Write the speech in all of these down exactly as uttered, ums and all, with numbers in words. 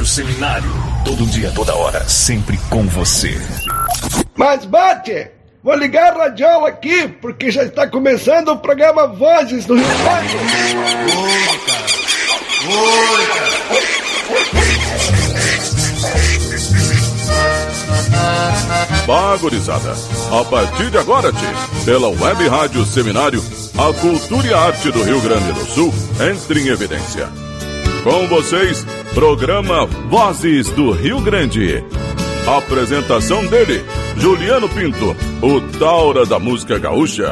Rádio Seminário. Todo dia, toda hora, sempre com você. Mas bate! Vou ligar a radiola aqui, porque já está começando o programa Vozes do Rio Grande. Oi, cara. Oi, cara. Bah, gurizada, a partir de agora, tchê, pela Web Rádio Seminário, a cultura e a arte do Rio Grande do Sul entra em evidência. Com vocês, programa Vozes do Rio Grande. Apresentação dele, Juliano Pinto, o Taura da música gaúcha.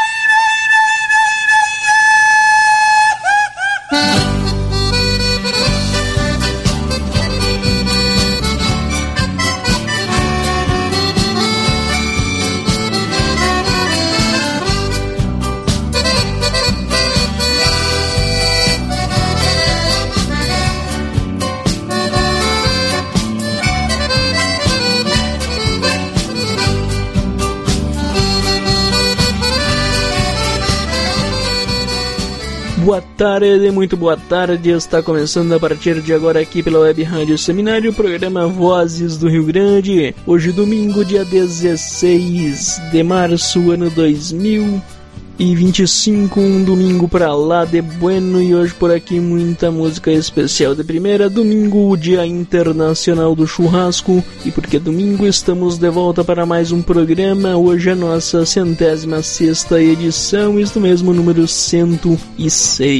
Boa tarde, muito boa tarde. Está começando a partir de agora aqui pela Web Rádio Seminário, o programa Vozes do Rio Grande. Hoje domingo, dia dezesseis de março, ano dois mil e vinte e cinco, um domingo pra lá de bueno, e hoje por aqui muita música especial. De primeira, domingo, o Dia Internacional do Churrasco, e porque domingo estamos de volta para mais um programa. Hoje é a nossa centésima sexta edição, isto mesmo, número cento e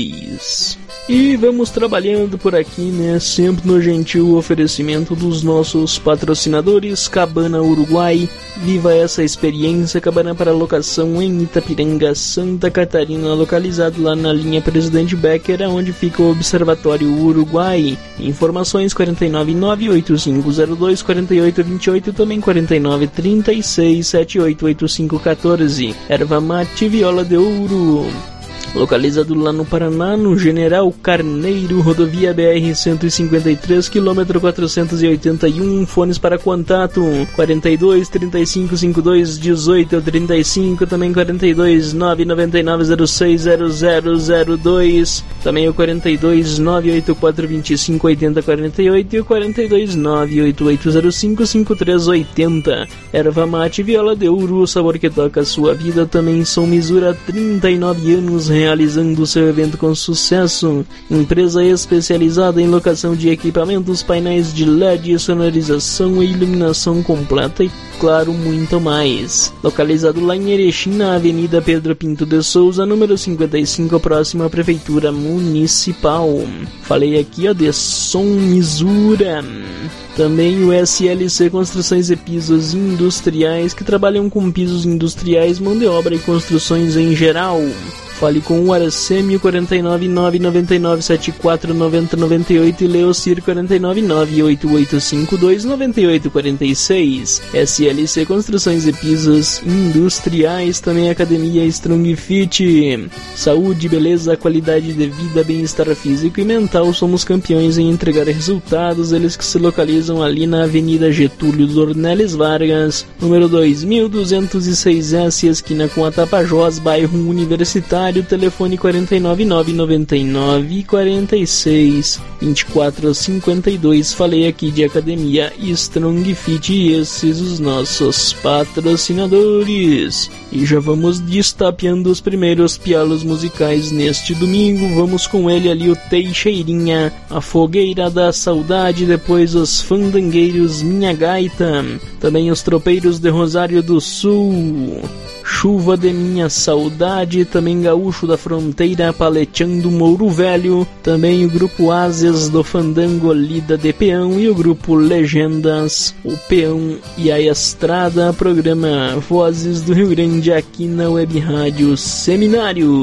seis. E vamos trabalhando por aqui, né, sempre no gentil oferecimento dos nossos patrocinadores. Cabana Uruguai, viva essa experiência. Cabana para locação em Itapiranga, Santa Catarina, localizado lá na linha Presidente Becker, onde fica o Observatório Uruguai. Informações quatro nove nove, oito cinco zero dois, quatro oito dois oito, também quatro nove três seis, sete oito oito cinco um quatro. Erva mate Viola de Ouro, localizado lá no Paraná, no General Carneiro, rodovia B R cento e cinquenta e três, quilômetro quatrocentos e oitenta e um. Fones para contato quarenta e dois, trinta e cinco, cinquenta e dois, dezoito, trinta e cinco, também quarenta e dois, nove nove nove, zero seis zero zero zero dois, também o quarenta e dois, nove oito quatro, vinte e cinco, oitenta, quarenta e oito e o quarenta e dois, nove oito oito zero cinco, cinquenta e três oitenta. Erva mate Viola de Ouro, o sabor que toca a sua vida. Também Som Misura, trinta e nove anos realizando seu evento com sucesso. Empresa especializada em locação de equipamentos, painéis de L E D, sonorização e iluminação completa e, claro, muito mais. Localizado lá em Erechim, na Avenida Pedro Pinto de Souza, número cinquenta e cinco, próximo à Prefeitura Municipal. Falei aqui, ó, de Som Misura. Também o S L C Construções e Pisos Industriais, que trabalham com pisos industriais, mão de obra e construções em geral. Fale com o Aracêmio quarenta e nove, nove nove nove, sete quatro nove zero nove oito e Leocir quarenta e nove, nove oito oito cinco dois, nove oito quatro seis. S L C Construções e Pisos Industriais, também Academia Strong Fit. Saúde, beleza, qualidade de vida, bem-estar físico e mental. Somos campeões em entregar resultados. Eles que se localizam ali na Avenida Getúlio Dornelles Vargas, número dois mil duzentos e seis S, esquina com a Tapajós, bairro Universitário. Telefone quarenta e nove, nove nove nove, quarenta e seis, vinte e quatro cinquenta e dois. Falei aqui de Academia Strong Fit, e esses os nossos patrocinadores. E já vamos destapeando os primeiros pialos musicais neste domingo. Vamos com ele ali, o Teixeirinha, A Fogueira da Saudade. Depois os Fandangueiros, Minha Gaita. Também os Tropeiros de Rosário do Sul, Chuva de Minha Saudade. Também Gaúcho da Fronteira, Paleteando Mouro Velho. Também o grupo Ases do Fandango, Lida de Peão. E o grupo Legendas, o Peão e a Estrada. Programa Vozes do Rio Grande, aqui na Web Rádio Seminário.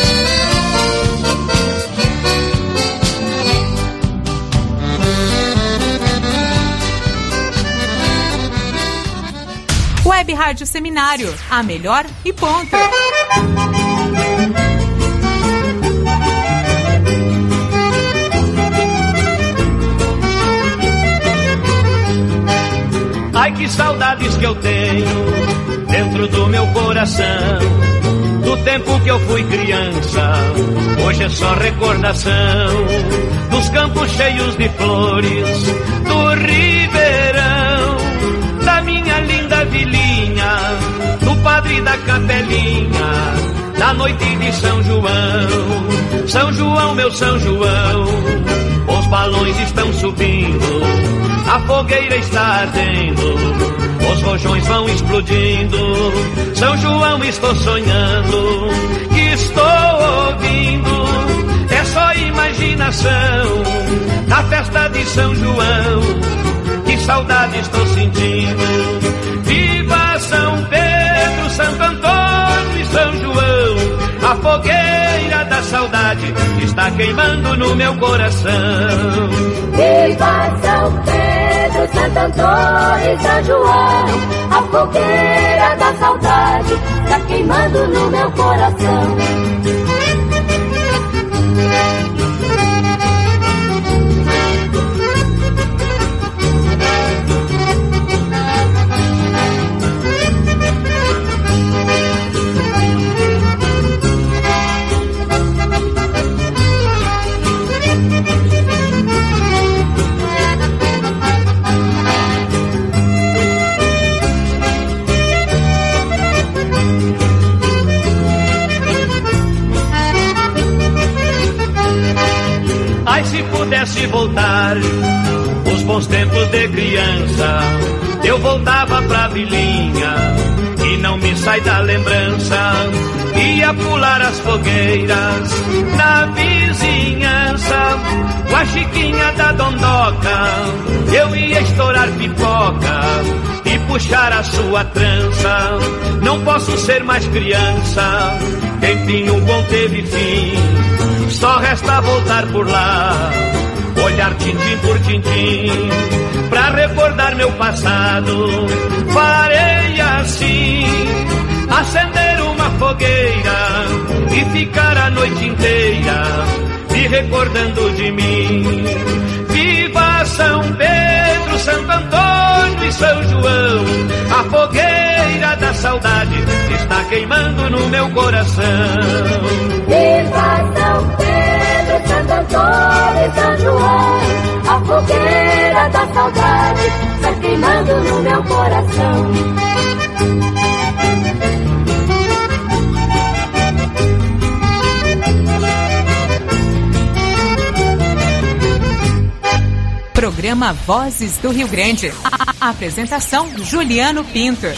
Web Rádio Seminário, a melhor e ponto. Ai, que saudades que eu tenho dentro do meu coração, do tempo que eu fui criança, hoje é só recordação. nos campos cheios de flores do ribeirão, da minha linda vilinha, do padre da capelinha, da noite de São João. São João, meu São João, os balões estão subindo, a fogueira está ardendo, os rojões vão explodindo. São João, estou sonhando, que estou ouvindo, é só imaginação, na festa de São João, que saudade estou sentindo. Viva São Pedro, Santo Antônio e São João, a fogueira da saudade está queimando no meu coração. Viva São Pedro, Santo Antônio e São João, a fogueira da saudade está queimando no meu coração. Ai, se pudesse voltar os bons tempos de criança, eu voltava pra vilinha e não me sai da lembrança. Ia pular as fogueiras na vizinhança, com a chiquinha da dondoca eu ia estourar pipoca e puxar a sua trança. Não posso ser mais criança, tempinho bom teve fim, só resta voltar por lá, olhar tintim por tintim, pra recordar meu passado. Farei assim, acender uma fogueira e ficar a noite inteira me recordando de mim. Viva São Pedro, Santo Antônio e São João, a fogueira da saudade está queimando no meu coração. Viva São Pedro, Santo Antônio e São João, a fogueira da saudade está queimando no meu coração. Programa Vozes do Rio Grande. A, a apresentação, Juliano Pinto.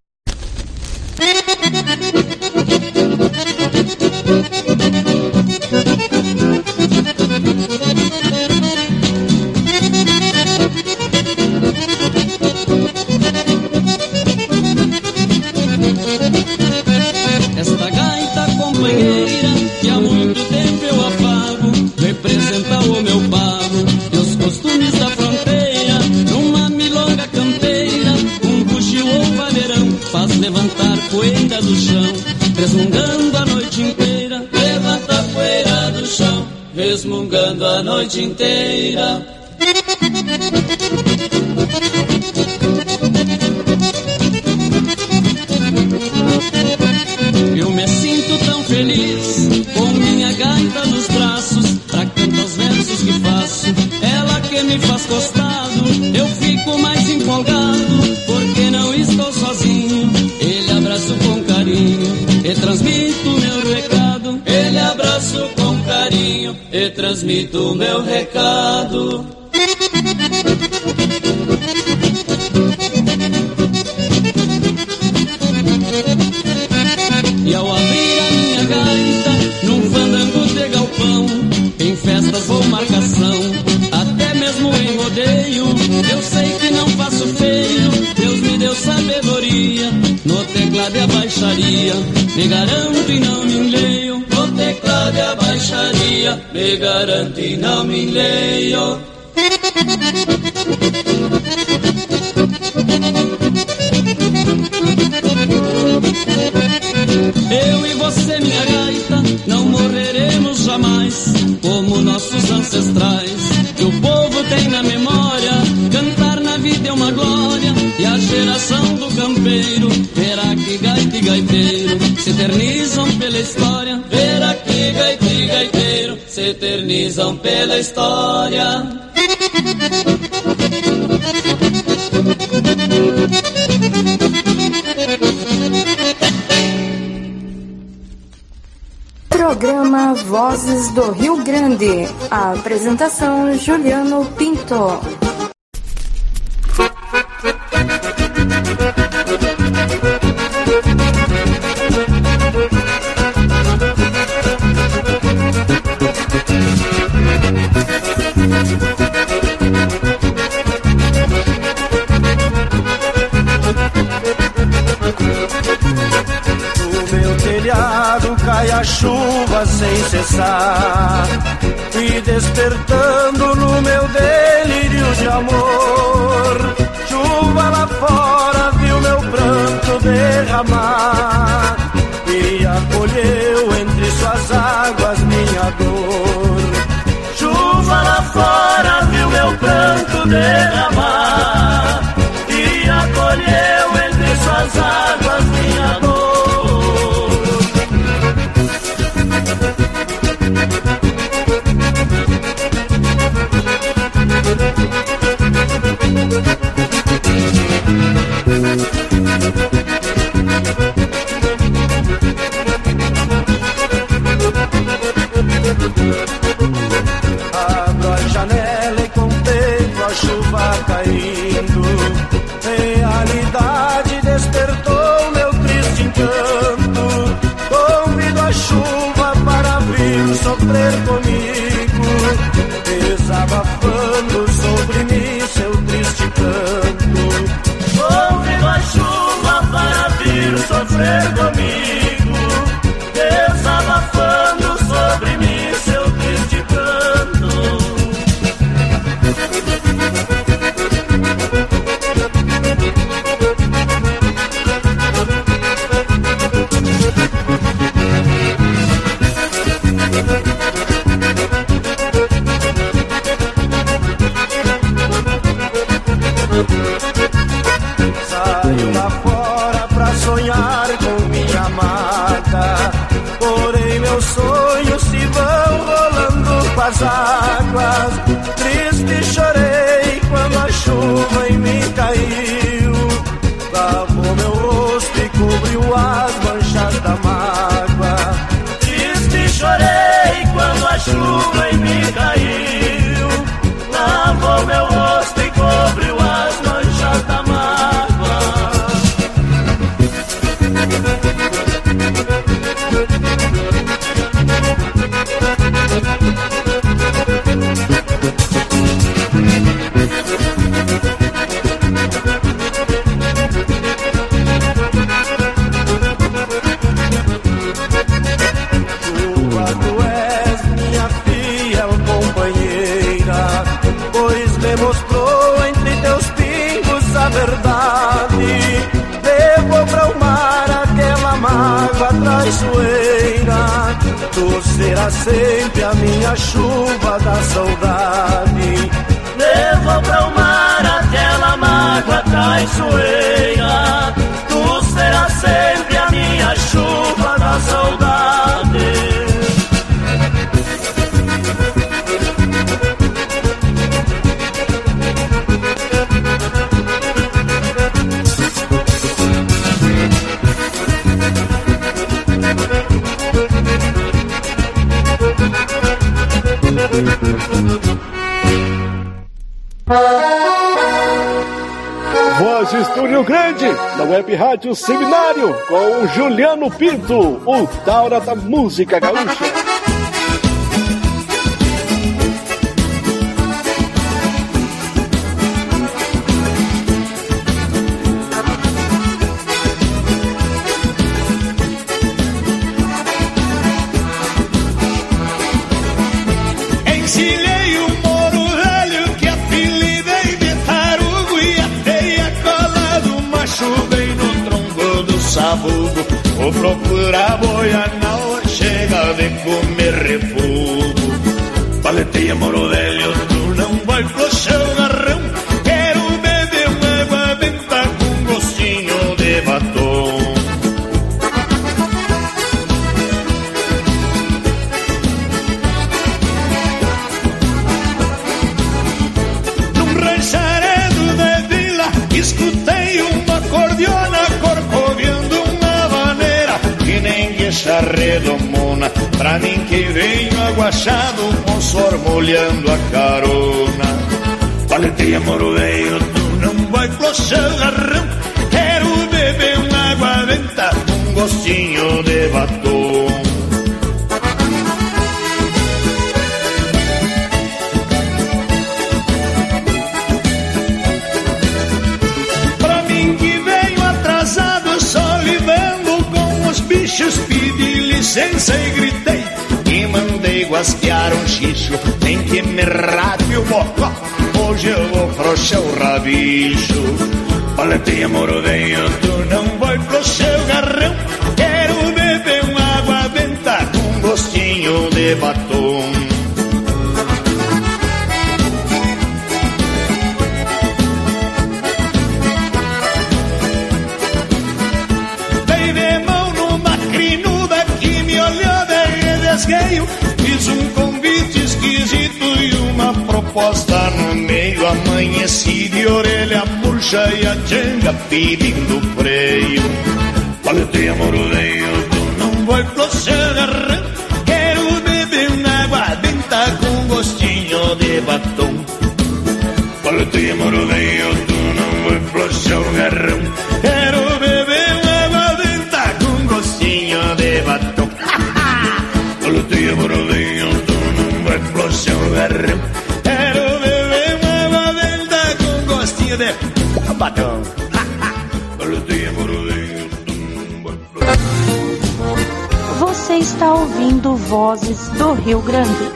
Esta gaita companheira que há muito tempo eu afago, representa o meu pago e os costumes da fronteira. Numa milonga campeira, um buchio ou vaneirão faz levantar poeira do chão, resmungando a noite inteira. Levanta a poeira do chão, resmungando a noite inteira. Eu me sinto tão feliz com minha gaita nos braços, pra cantar os versos que faço, ela que me faz costado. Eu fico mais empolgado porque não estou sozinho. Ele abraço com carinho e transmito meu recado. Ele abraço com carinho e transmito meu recado. E ao abrir a minha gaita num fandango de galpão, em festas vou marcação, até mesmo em rodeio, eu sei que não faço feio. Deus me deu sabedoria, no teclado e a baixaria me garanto e não me enleio. No teclado e a baixaria me garanto e não me enleio. Eu e você, minha gaita, não morreremos jamais, como nossos ancestrais, que o povo tem na memória. Cantar na vida é uma glória, e a geração do campeiro verá que gaita e gaiteiro se eternizam pela história. Verá que gaita e gaiteiro se eternizam pela história. Programa Vozes do Rio Grande. A apresentação Juliano Pinto. Cai a chuva sem cessar, e despertando no meu delírio de amor. Chuva lá fora viu meu pranto derramar, e acolheu entre suas águas minha dor. Chuva lá fora viu meu pranto derramar, e acolheu entre suas águas minha dor. Abro a janela e contemplo a chuva caindo. Realidade despertou meu triste encanto. Convido a chuva para vir sofrer comigo, desabafando sobre mim seu triste canto. Convido a chuva para vir sofrer comigo, desabafando sobre mim seu triste canto. Saio lá fora pra sonhar com minha amada, porém meus sonhos se vão rolando com as águas. Triste chorei quando a chuva em mim caiu, lavou meu rosto e cobriu as manchas da mágoa. Triste chorei quando a chuva em mim caiu, lavou meu rosto e cobriu as manchas da mágoa. Demonstrou entre teus pingos a verdade. Levou para o mar aquela mágoa traiçoeira. Tu serás sempre a minha chuva da saudade. Levou para o mar aquela mágoa traiçoeira. Tu serás sempre a minha chuva da saudade. Vozes do Rio Grande, na Web Rádio Seminário, com o Juliano Pinto, o Taura da música gaúcha. Vou procurar boia na hora chega de comer refogo. Paleteia moro velho, tu não vai flochar o garrão. Quero beber uma água benta com gostinho de batom. escutei uma cordiona corcoviando uma maneira que nem guicha redomona. Pra mim que venho aguachado com sormolhando a carona. Paleteia, moro velho, tu não vai pro chagarrão. Quero beber uma água venta com gostinho de batom. Pra mim que venho atrasado, só lidando com os bichos, pedi licença e gritei e mandei guasquear um xixo. Nem que me rape o bocó, hoje eu vou frouxar o rabicho. Paleteia, moro velho, tu não vai pro seu garrão. Quero beber uma água benta com gostinho de batom. Dei de mão numa crinuda que me olhou de desgueio. Fiz um convite esquisito e uma proposta no meio. Amanheci de orelha murcha e a tchanga pedindo freio. Paleteia, moro velho, tu não vai pro chagarrão. Quero beber uma água benta com gostinho de batom. Paleteia, moro velho, tu não vai pro chagarrão. Quero beber uma água benta com gostinho de batom. Paleteia, moro velho, tu não vai pro chagarrão. Quero beber uma água benta com gostinho de batom. Paleteia, moro velho. Você está ouvindo Vozes do Rio Grande.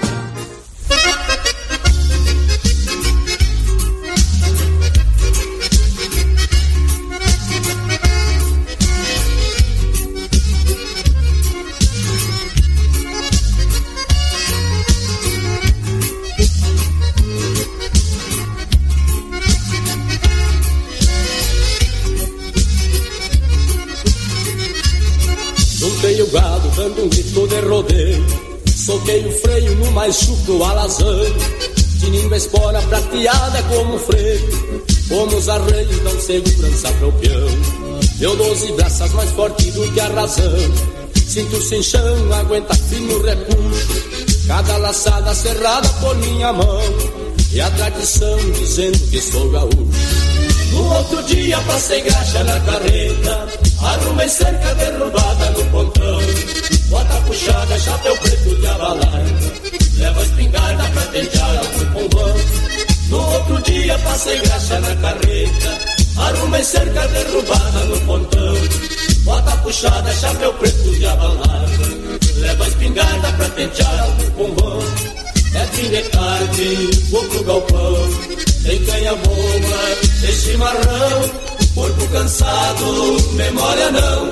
Dando um grito de rodeio, soquei o freio no mais chucro alazão. Tinindo a espora prateada como freio, como os arreios dão segurança pro peão. Eu doze braças mais forte do que a razão, sinto sem chão, aguenta firme o repuxo. Cada laçada cerrada por minha mão, e a tradição dizendo que sou gaúcho. No outro dia passei graxa na carreta, arrumei cerca derrubada no pontão. Bota puxada, chapéu preto de abalarga, leva a espingarda pra tentear algum pombão. No outro dia passei graxa na carreta, arrumei cerca derrubada no pontão. Bota puxada, chapéu preto de abalarga, leva a espingarda pra tentear algum pombão. É fim de tarde, vou pro galpão, tem canha boa, tem chimarrão, corpo cansado, memória não.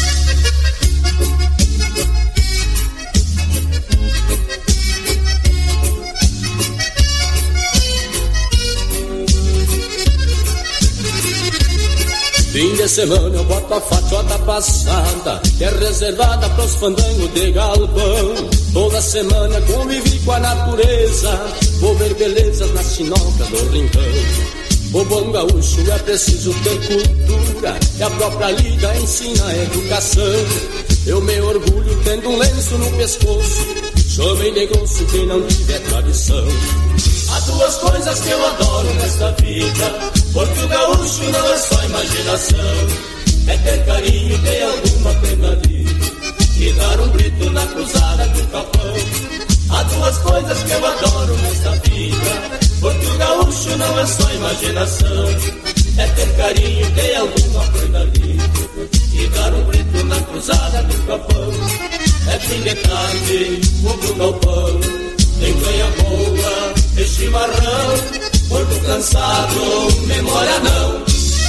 Fim de semana eu boto a fatiota passada, que é reservada pros fandangos de galpão. Toda semana convivi com a natureza, vou ver belezas na chinoca do rincão. O bom gaúcho é preciso ter cultura, e a própria lida ensina a educação. Eu me orgulho tendo um lenço no pescoço, chamem negócio quem não tiver tradição. Há duas coisas que eu adoro nesta vida, porque o gaúcho não é só imaginação. É ter carinho, ter alguma pegadinha e dar um grito na cruzada do capão. Há duas coisas que eu adoro nesta vida, porque o gaúcho não é só imaginação. É ter carinho, ter alguma pegadinha e dar um grito na cruzada do capão. É fim de tarde, vou pro galpão, tem canha boa, tem chimarrão, corpo cansado, memória não.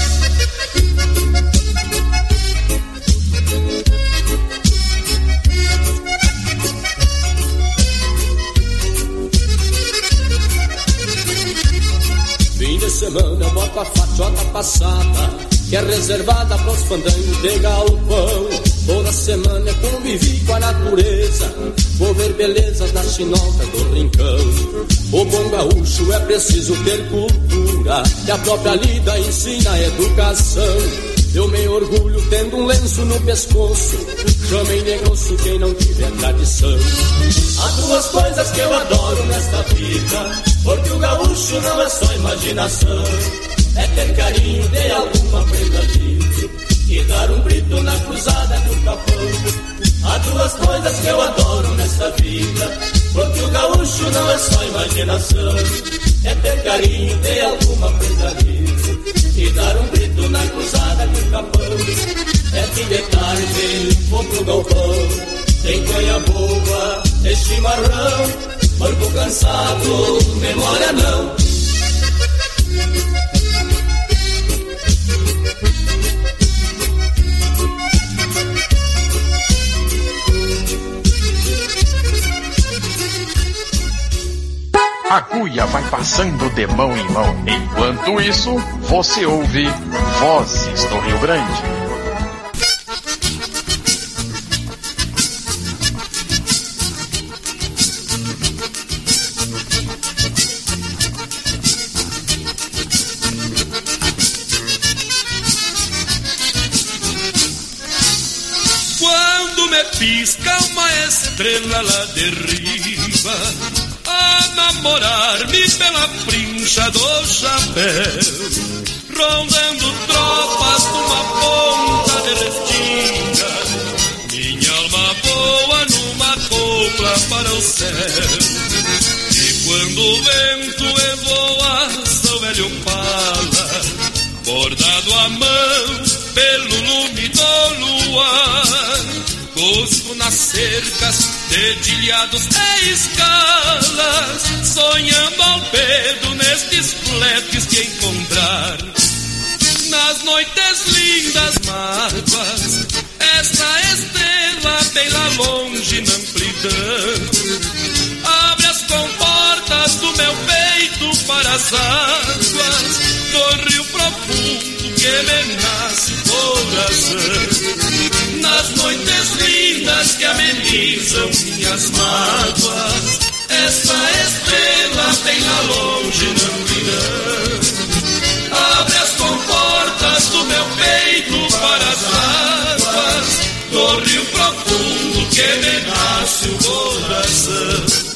Fim de semana eu boto a fatiota passada, que é reservada pros fandangos de galpão. Toda semana eu convivi com a natureza, vou ver belezas na chinoca do rincão. O bom gaúcho é preciso ter cultura, cultura, que a própria lida ensina a educação. Eu me orgulho tendo um lenço no pescoço, chamem de grosso quem não tiver tradição. Há duas coisas que eu adoro nesta vida, porque o gaúcho não é só imaginação. É ter carinho de alguma prenda livre e dar um grito na cruzada do capão. Há duas coisas que eu adoro nesta vida, porque o gaúcho não é só imaginação. É ter carinho de alguma prenda livre e dar um grito na cruzada do capão. É fim de tarde, vou pro galpão, tem canha boa, tem chimarrão, corpo cansado, memória não. A cuia vai passando de mão em mão. Enquanto isso, você ouve Vozes do Rio Grande. Quando me pisca uma estrela lá de riba, a namorar-me pela princha do chapéu, rondando tropas numa ponta de restinga, minha alma voa numa copla para o céu. E quando o vento evoa seu velho pala, bordado à mão pelo lume do luar, busco nas cercas dedilhados e escalas, sonhando ao pedo nestes fletes que encontrar. Nas noites lindas mágoas, esta estrela bem lá longe na amplidão, abre as comportas do meu peito para as águas do rio profundo que me nasce o coração. Nas noites lindas que amenizam minhas mágoas, esta estrela bem lá longe na amplidão, abre as comportas do meu peito para as águas do rio profundo que me nasce o coração.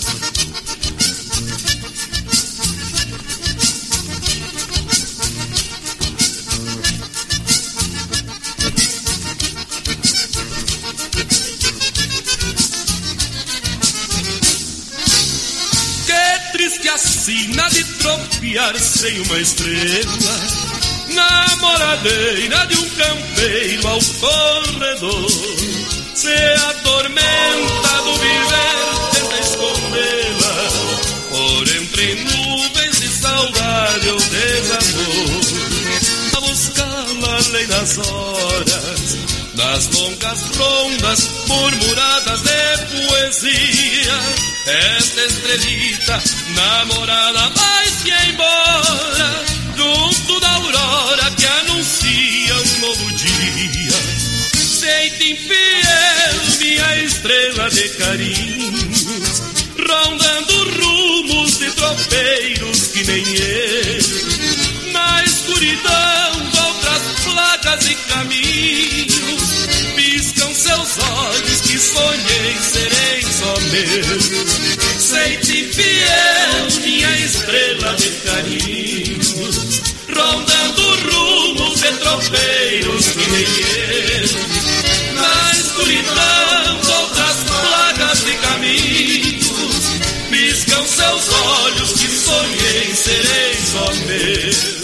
Que assina de tropear sem uma estrela, namoradeira de um campeiro ao corredor, se atormenta do viver, tenta escondê-la, por entre nuvens de saudade ou desamor, a buscá-la além das horas, das longas rondas murmuradas de poesia. Esta estrelita namorada vai-se embora, junto da aurora que anuncia um novo dia. Sei-te infiel, minha estrela de carinhos, rondando rumos de tropeiros que nem eu. Na escuridão de outras placas e caminhos, piscam seus olhos que sonhei serem só meus. Sei-te fiel, minha estrela de carinhos, rondando rumos de tropeiros que nem eu. Na escuridão de outras placas de caminhos, piscam seus olhos que sonhei serem só meus.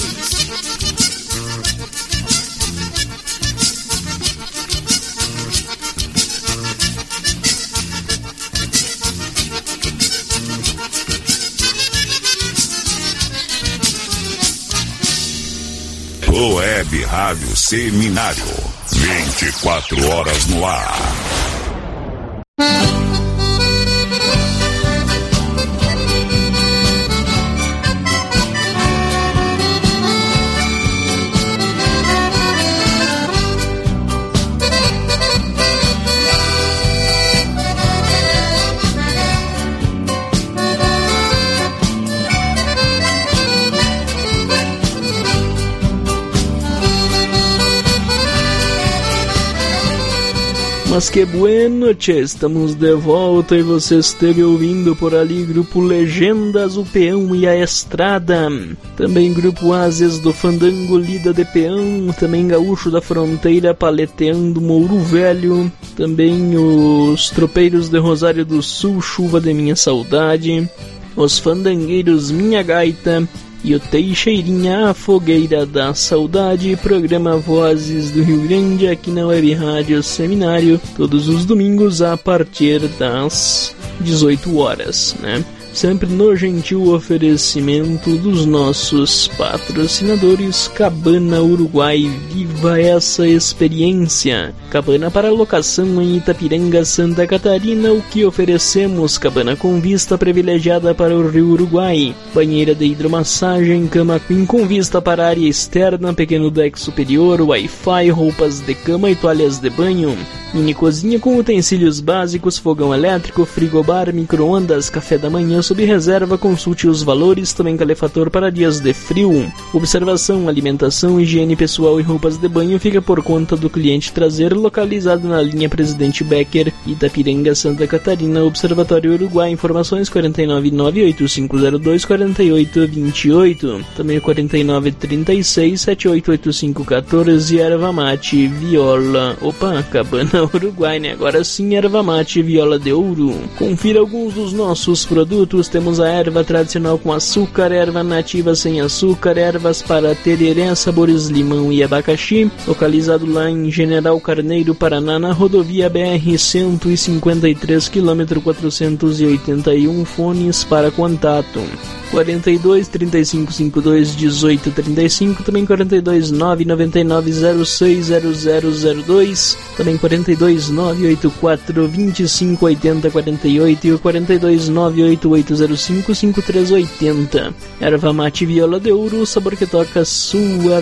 O Web Rádio Seminário, vinte e quatro horas no ar. Mas que bueno, tchê, estamos de volta e você esteve ouvindo por ali Grupo Legendas, o Peão e a Estrada. Também Grupo Ases do Fandango, Lida de Peão. Também Gaúcho da Fronteira, Paleteando Mouro Velho. Também os Tropeiros de Rosário do Sul, Chuva de Minha Saudade. Os Fandangueiros, Minha Gaita. E o Teixeirinha, a Fogueira da Saudade. Programa Vozes do Rio Grande aqui na Web Rádio Seminário, todos os domingos a partir das dezoito horas, né? Sempre no gentil oferecimento dos nossos patrocinadores. Cabana Uruguai, viva essa experiência. Cabana para locação em Itapiranga, Santa Catarina. O que oferecemos? Cabana com vista privilegiada para o Rio Uruguai. Banheira de hidromassagem, cama queen com vista para a área externa, pequeno deck superior, Wi-Fi, roupas de cama e toalhas de banho. Mini cozinha com utensílios básicos, fogão elétrico, frigobar, micro-ondas, café da manhã sob reserva, consulte os valores, também calefator para dias de frio. Observação, alimentação, higiene pessoal e roupas de banho fica por conta do cliente trazer, localizado na linha Presidente Becker, Itapiranga, Santa Catarina, Observatório Uruguai. Informações quatro nove nove oito cinco zero dois quatro oito dois oito, também quatro nove três seis sete oito oito cinco um quatro, erva mate, viola, opa, Cabana Uruguai, né? Agora sim, erva mate, viola de ouro. Confira alguns dos nossos produtos. Temos a erva tradicional com açúcar, erva nativa sem açúcar, ervas para tereré, sabores limão e abacaxi, localizado lá em General Carneiro, Paraná, na rodovia B R cento e cinquenta e três, quilômetro quatrocentos e oitenta e um. Fones para contato quarenta e dois, trinta e cinco, cinquenta e dois, dezoito, trinta e cinco, também quarenta e dois, nove, noventa e nove, zero seis zero zero zero dois, também quarenta e dois, nove oito quatro, vinte e cinco, oitenta, quarenta e oito e o quarenta e dois, nove oito oito zero cinco, cinquenta e três oitenta. Erva mate, viola de ouro, o sabor que toca sua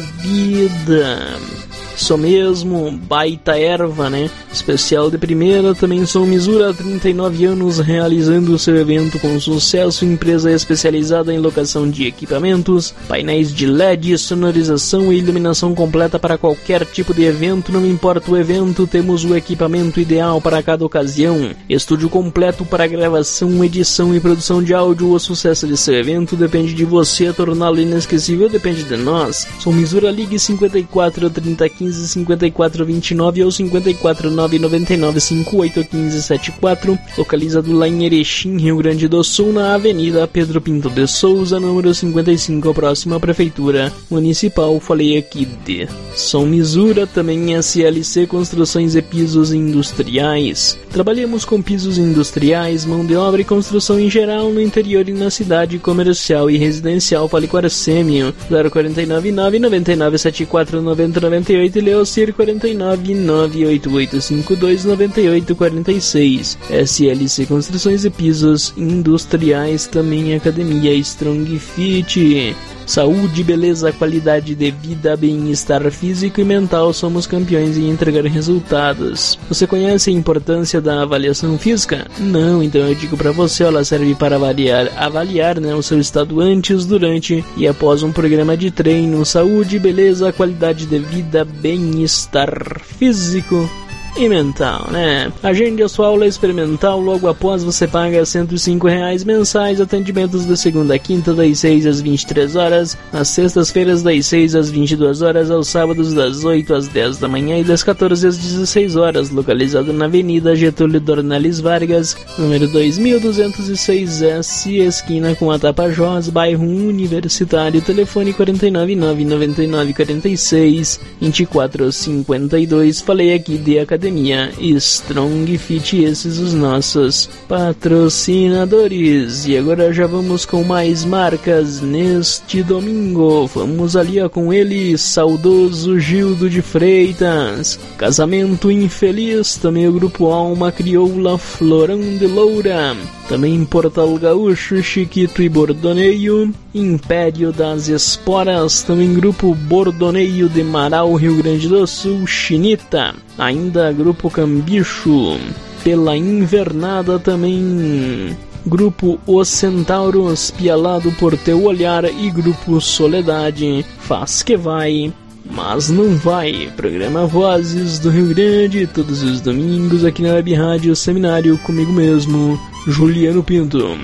vida. Isso mesmo, baita erva, né? Especial de primeira. Também sou Misura, há trinta e nove anos, realizando seu evento com sucesso. Empresa especializada em locação de equipamentos, painéis de L E D, sonorização e iluminação completa para qualquer tipo de evento. Não importa o evento, temos o equipamento ideal para cada ocasião. Estúdio completo para gravação, edição e produção de áudio. O sucesso de seu evento depende de você. Torná-lo inesquecível depende de nós. Sou Misura, ligue cinquenta e quatro, trinta, quinze, cinquenta e quatro, vinte e nove ou cinquenta e quatro, nove nove nove, cinquenta e oito, quinze, setenta e quatro, localizado lá em Erechim, Rio Grande do Sul, na Avenida Pedro Pinto de Souza, número cinquenta e cinco, próxima à Prefeitura Municipal. Falei aqui de São Misura. Também S L C Construções e Pisos Industriais. Trabalhamos com pisos industriais, mão de obra e construção em geral no interior e na cidade, comercial e residencial. Fale com Arcêmio, zero quatro nove nove, nove nove sete quatro, nove zero nove oito, e Leocir quatro nove nove oito oito cinco dois nove oito quatro seis. S L C Construções e Pisos Industriais. Também Academia Strong Fit. Saúde, beleza, qualidade de vida, bem-estar físico e mental. Somos campeões em entregar resultados. Você conhece a importância da avaliação física? Não? Então eu digo pra você, ela serve para avaliar, avaliar né, o seu estado antes, durante e após um programa de treino. Saúde, beleza, qualidade de vida, bem-estar físico e mental, né? Agende a sua aula experimental. Logo após você paga cento e cinco reais mensais. Atendimentos de segunda a quinta, das seis às vinte e três horas, nas sextas-feiras das seis às vinte e duas horas, aos sábados das oito às dez da manhã e das quatorze às dezesseis horas, localizado na Avenida Getúlio Dornelles Vargas, número dois mil duzentos e seis S, esquina com a Tapajós, bairro Universitário. Telefone quatro nove nove, nove nove quatro seis, vinte e quatro cinquenta e dois. Falei aqui de Academia Strong Fit, esses os nossos patrocinadores. E agora já vamos com mais marcas neste domingo. Vamos ali ó, com ele, saudoso Gildo de Freitas, Casamento Infeliz. Também o Grupo Alma Crioula, Florão de Loura. Também Portal Gaúcho, Chiquito e Bordoneio, Império das Esporas. Também Grupo Bordoneio de Marau, Rio Grande do Sul, Chinita. Ainda Grupo Cambicho. Pela Invernada também Grupo Os Centauros, Pialado por Teu Olhar, e Grupo Soledade, Faz Que Vai. mas não vai. Programa Vozes do Rio Grande, todos os domingos aqui na Web Rádio Seminário, comigo mesmo, Juliano Pinto.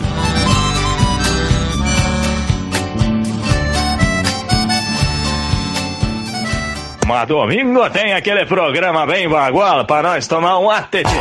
Mas domingo tem aquele programa bem bagual para nós tomar um atete.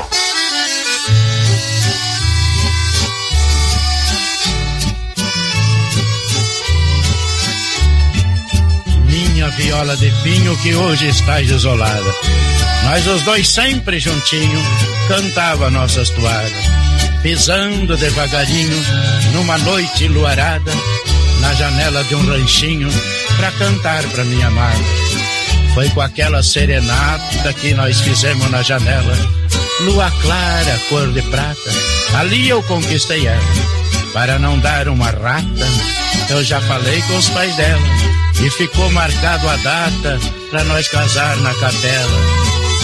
Minha viola de pinho que hoje está isolada, nós os dois sempre juntinho cantava nossas toadas, pisando devagarinho numa noite luarada, na janela de um ranchinho pra cantar pra minha amada. Foi com aquela serenata que nós fizemos na janela, lua clara, cor de prata, ali eu conquistei ela. Para não dar uma rata, eu já falei com os pais dela, e ficou marcado a data pra nós casar na capela.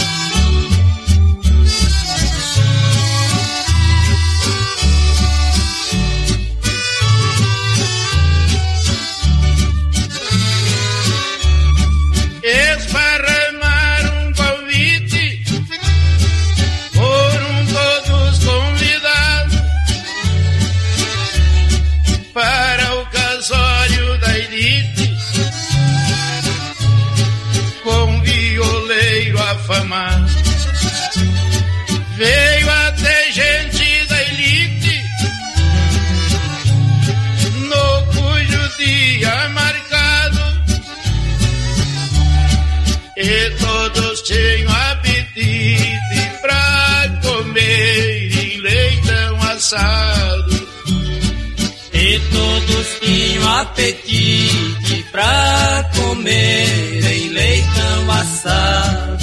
Esparramar um convite, foram todos convidados para o casório da elite, com violeiro afamado. Veio até gente da elite, no cujo dia marcado, e todos tinham apetite pra comer em leitão assado. E todos tinham apetite pra comer em leitão assado.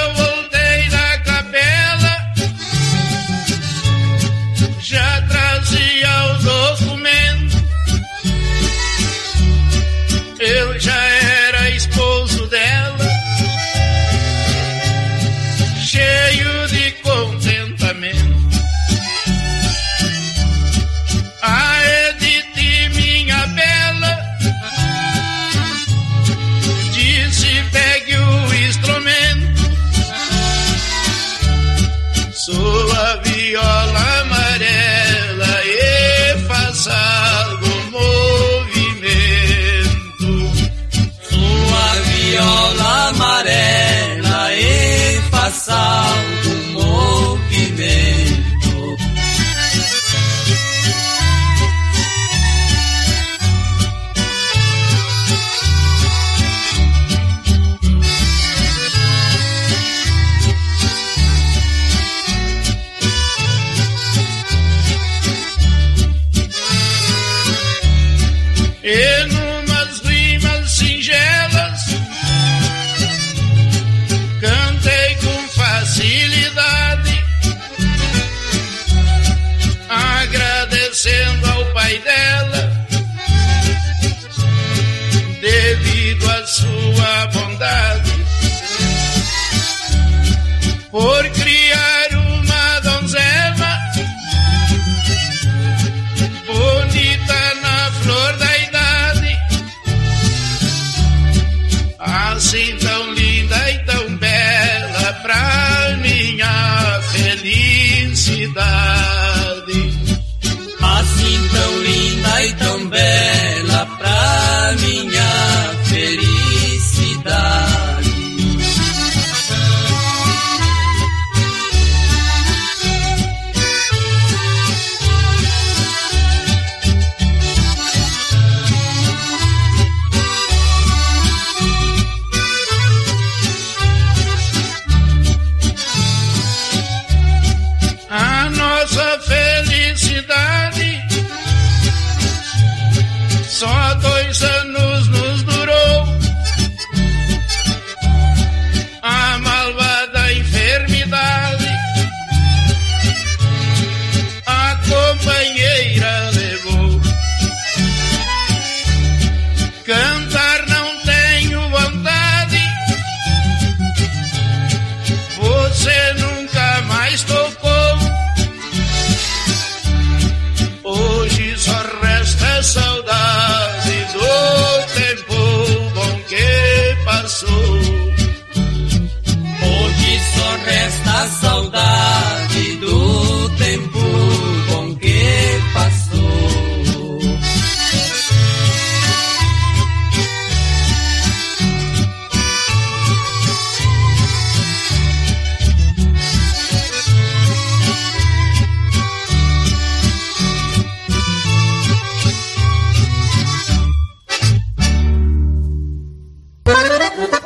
Já traz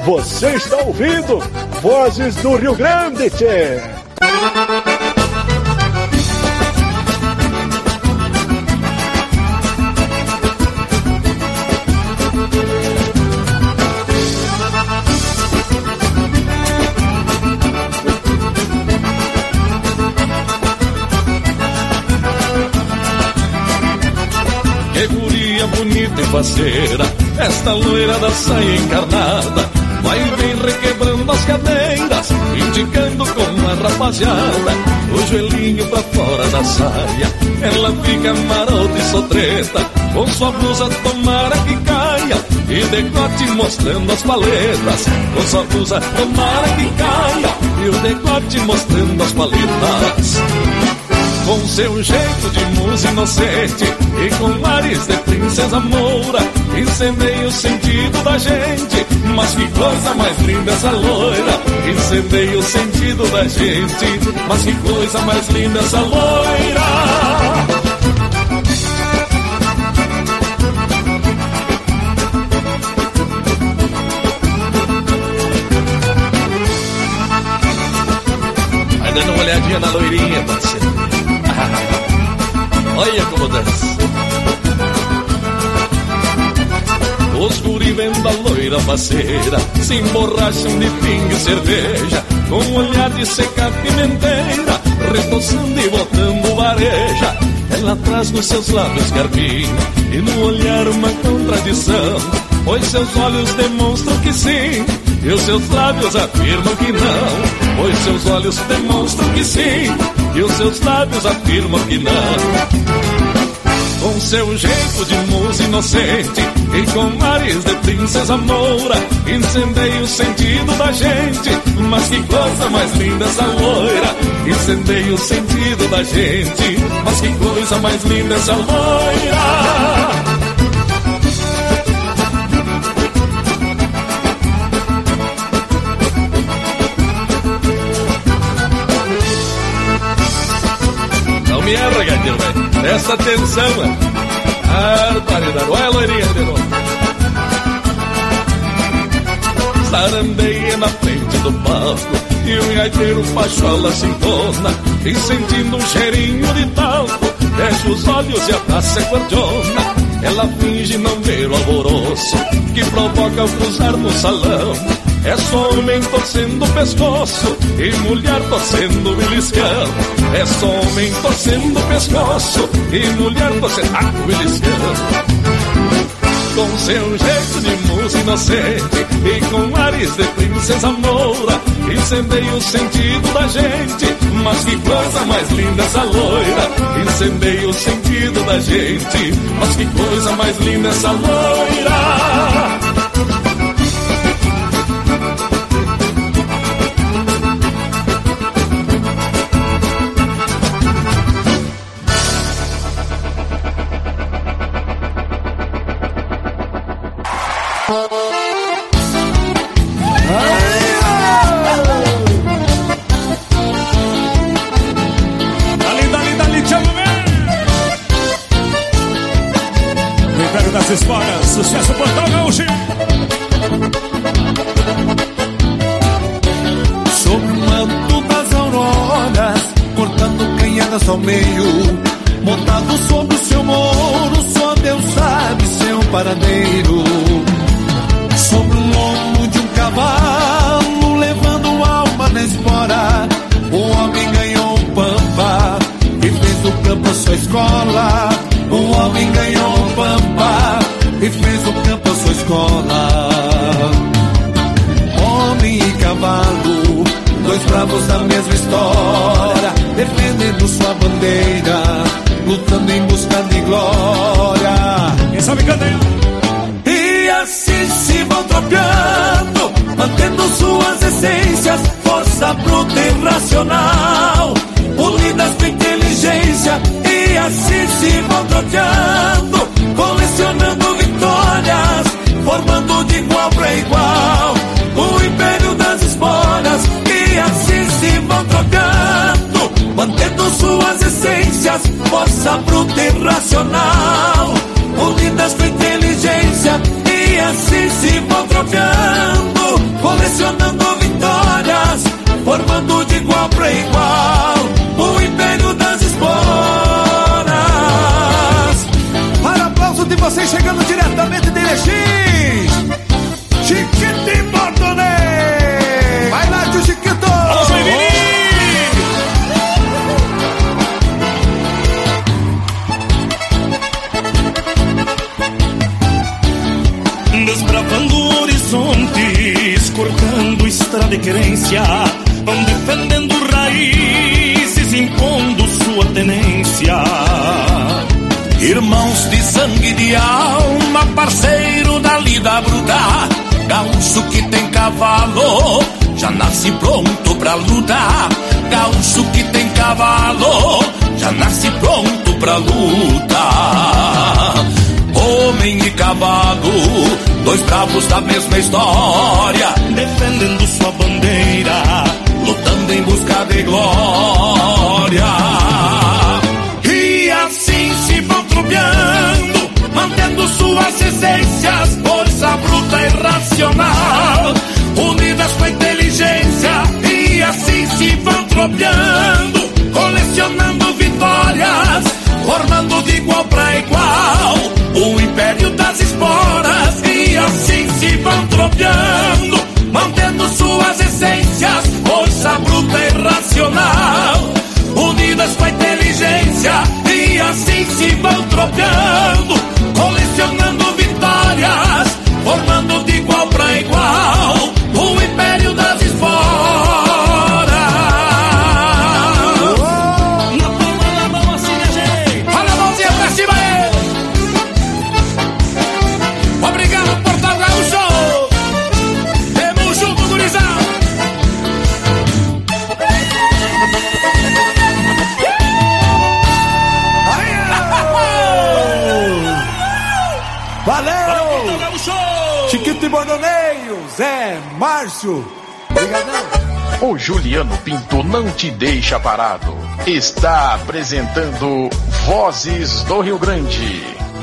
Você está ouvindo Vozes do Rio Grande, tchê. Que guria bonita e faceira, esta loira da saia encarnada, vai e vem requebrando as cadeiras, indicando com a rapaziada, o joelhinho pra fora da saia, ela fica marota e sotreta, com sua blusa tomara que caia, e decote mostrando as paletas, com sua blusa tomara que caia, e o decote mostrando as paletas. Com seu jeito de musa inocente e com ares de princesa moura, incendeia o sentido da gente, mas que coisa mais linda essa loira. Incendeia o sentido da gente, mas que coisa mais linda essa loira. Vai dando uma olhadinha na loirinha, parceiro. Olha como dança. Os guri vendo a loira faceira, se emborracham de pinga e cerveja, com um olhar de seca pimenteira, retoçando e botando vareja. Ela traz nos seus lábios carpinho, e no olhar uma contradição, pois seus olhos demonstram que sim, e os seus lábios afirmam que não. Pois seus olhos demonstram que sim, e os seus lábios afirmam que não. Com seu jeito de musa inocente e com ares de princesa moura, incendeia o sentido da gente, mas que coisa mais linda essa loira. Incendeia o sentido da gente, mas que coisa mais linda essa loira. Me erra, gatinho, velho. Presta atenção, velho. Barbaridade. Olha a loirinha de novo. Sarandeia na frente do palco e o gaiteiro pachola se entona, e sentindo um cheirinho de talco, fecha os olhos e a taça é cordiona. Ela finge não ver o alvoroço que provoca ao cruzar no salão. É só homem torcendo o pescoço e mulher torcendo o beliscão. É só homem torcendo o pescoço e mulher torcendo ah, o beliscão. Com seu jeito de musa inocente e com ares de princesa moura, incendeia o sentido da gente, mas que coisa mais linda essa loira. Incendeia o sentido da gente, mas que coisa mais linda essa loira. Das esporas, sucesso Portal Gaúcho. Sobre o manto das auroras, cortando canhadas ao meio, montado sobre o seu moro, só Deus sabe seu paradeiro. Sobre o lombo de um cavalo, levando alma na espora, o homem ganhou um pampa e fez do campo a sua escola. O homem ganhou um pampa e fez o campo a sua escola. Homem e cavalo, dois bravos da mesma história, defendendo sua bandeira, lutando em busca de glória. Quem sabe cantar? E assim se vão tropeando, mantendo suas essências, força bruta e racional, unidas com inteligência. E assim se vão troteando, colecionando vitórias, formando de igual para igual o império das esporas. E assim se vão trocando, mantendo suas essências, força bruta e racional, unidas com inteligência. E assim se vão trocando, colecionando vitórias, formando de igual pra igual o império das esporas. Para aplauso de vocês chegando diretamente de Erechim, Chiquito e Bordonei. Vai lá, tio Chiquito. Vamos, desbravando horizontes, cortando estrada e querência, vão defendendo raízes, impondo sua tenência. Irmãos de sangue e de alma, parceiro da lida bruta, gaúcho que tem cavalo, já nasce pronto pra lutar. Gaúcho que tem cavalo, já nasce pronto pra lutar. Homem e cavalo, dois bravos da mesma história, defendendo sua bandeira, lutando em busca de glória. E assim se vão tropeando, mantendo suas essências, força bruta e racional, unidas com a inteligência. E assim se vão tropeando, colecionando vitórias, formando de igual pra igual o império das esporas. E assim se vão tropeando, mantendo suas essências, força bruta e racional, unidas com a inteligência. E assim se vão tropeando, colecionando vitórias, formando de igual pra igual o império das esporas. Na palma da mão assim, minha gente. Olha a mãozinha pra cima aí. Obrigado, Portal Gaúcho. Temos junto, gurizada. Valeu! Chiquito e Bordoneio, Zé Márcio. Obrigadão. O Juliano Pinto não te deixa parado. Está apresentando Vozes do Rio Grande.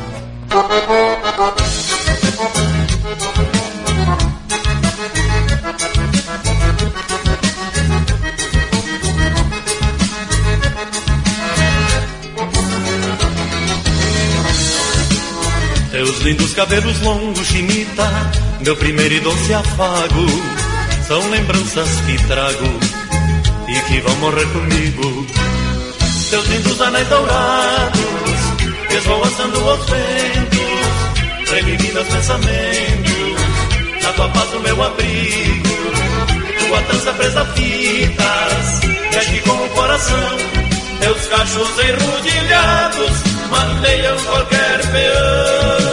Teus lindos cabelos longos, chinita, meu primeiro e doce afago, são lembranças que trago e que vão morrer comigo. Teus lindos anéis dourados, esvoaçando os ventos, revivendo os pensamentos, na tua paz o meu abrigo, tua dança presa a fitas, mexe com o coração. Teus cachos enrodilhados maneiam qualquer peão.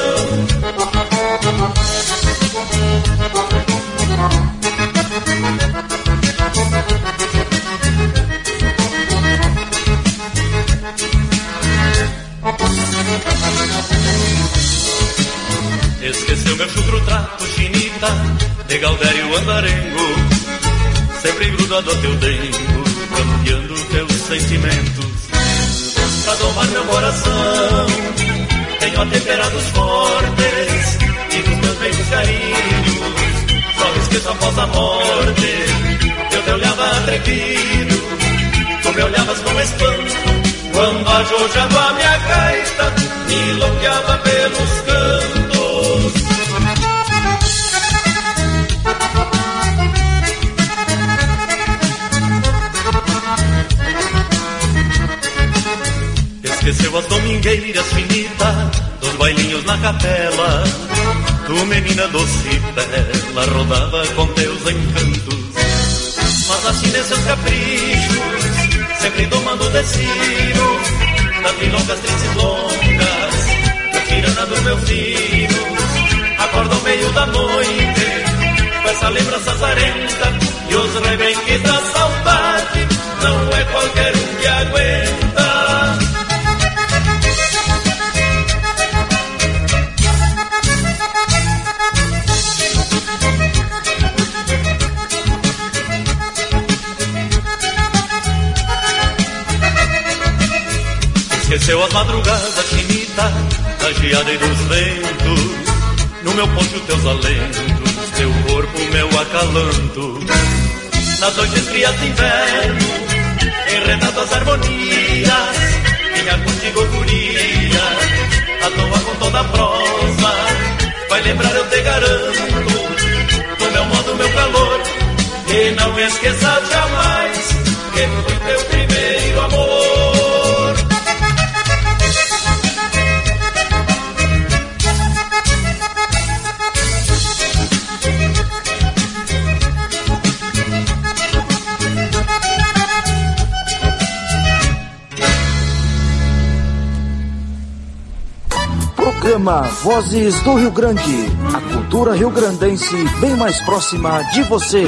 Esqueceu meu chucro trato, chinita, de Galdério andarengo, sempre grudado a teu dengo, campeando teus sentimentos. Pra domar meu coração, tenho atemperados fortes, e dos meus beijos carinhos, só esqueço após a morte. Eu te olhava atrevido, tu me olhavas com espanto, quando a jojava a minha gaita, me loqueava pelos cantos. Esqueceu as domingueiras finitas dos bailinhos na capela, tu menina doce e bela rodava com teus encantos. Mas assim nem seus caprichos, sempre domando o destino das milongas tristes longas, da tirana dos meus filhos. Acordo ao meio da noite com essa lembrança zarenta, e os rebenques da saudade não é qualquer um que aguenta. Esqueceu as madrugadas, chinita, da geada e dos ventos, no meu poncho teus alentos, teu corpo o meu acalanto. Nas noites frias de inverno, enredado as harmonias, vinha contigo guria, à toa com toda a prosa. Vai lembrar, eu te garanto, do meu modo, meu calor. E não esqueças jamais que foi teu primeiro amor. Programa Vozes do Rio Grande, a cultura rio-grandense bem mais próxima de você.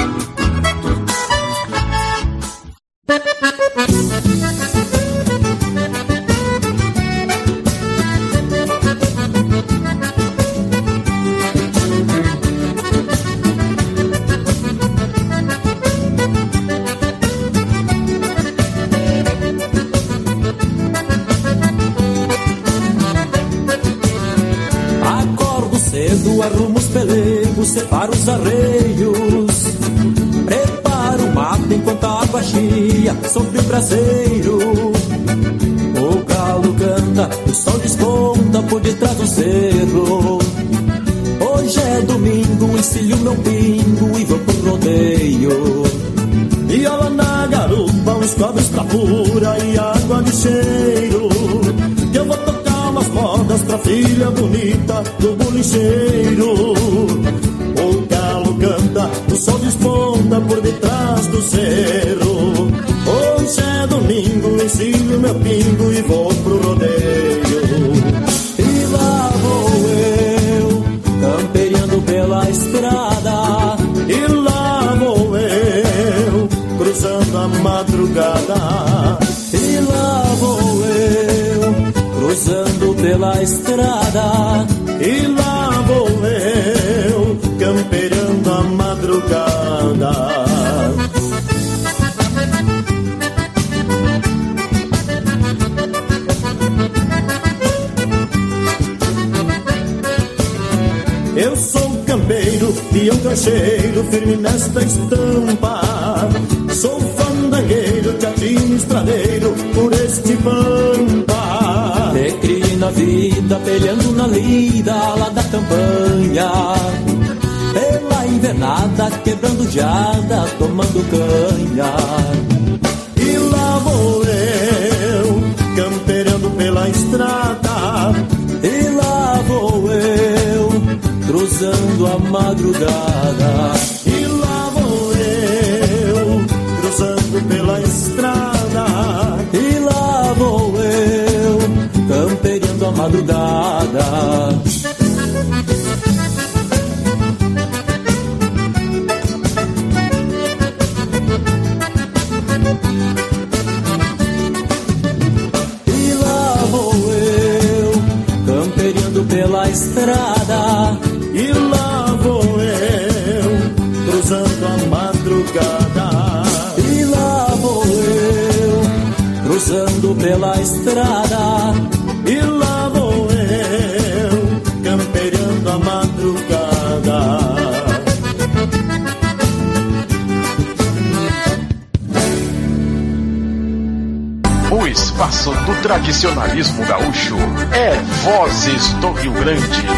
Arrumo os pelegos, separo os arreios, preparo o mate enquanto a água chia sobre o braseiro. O galo canta, o sol desponta por detrás do cerro. Hoje é domingo, ensilho meu pingo e vou pro rodeio. Viola na garupa, os cobres pra pura e água de cheiro. Que eu vou tocar umas modas pra filha bonita do bolicheiro. O galo canta, o sol desponta por detrás do cerro. Hoje é domingo, ensilho meu pingo e vou pro rodeio. E lá vou eu, camperiando pela estrada. E lá vou eu, cruzando a madrugada. E lá vou eu, cruzando pela estrada. E lá vou eu, campeando a madrugada. Eu sou campeiro, peão cancheiro, firme nesta estampa. Sou fandangueiro, teatrinho estradeiro, por este pampa. Te criei na vida, peleando na lida lá da campanha. Pela invernada, quebrando geada, tomando canha. E lá vou eu, campeando pela estrada. E lá vou eu, cruzando a madrugada. E lá vou eu, cruzando pela estrada. E lá vou eu, camperiando a madrugada. E lá vou eu, camperiando pela estrada. E lá vou eu, cruzando a madrugada. E lá vou eu, cruzando pela estrada. E lá vou eu, campeando a madrugada. O espaço do tradicionalismo gaúcho é Vozes do Rio Grande.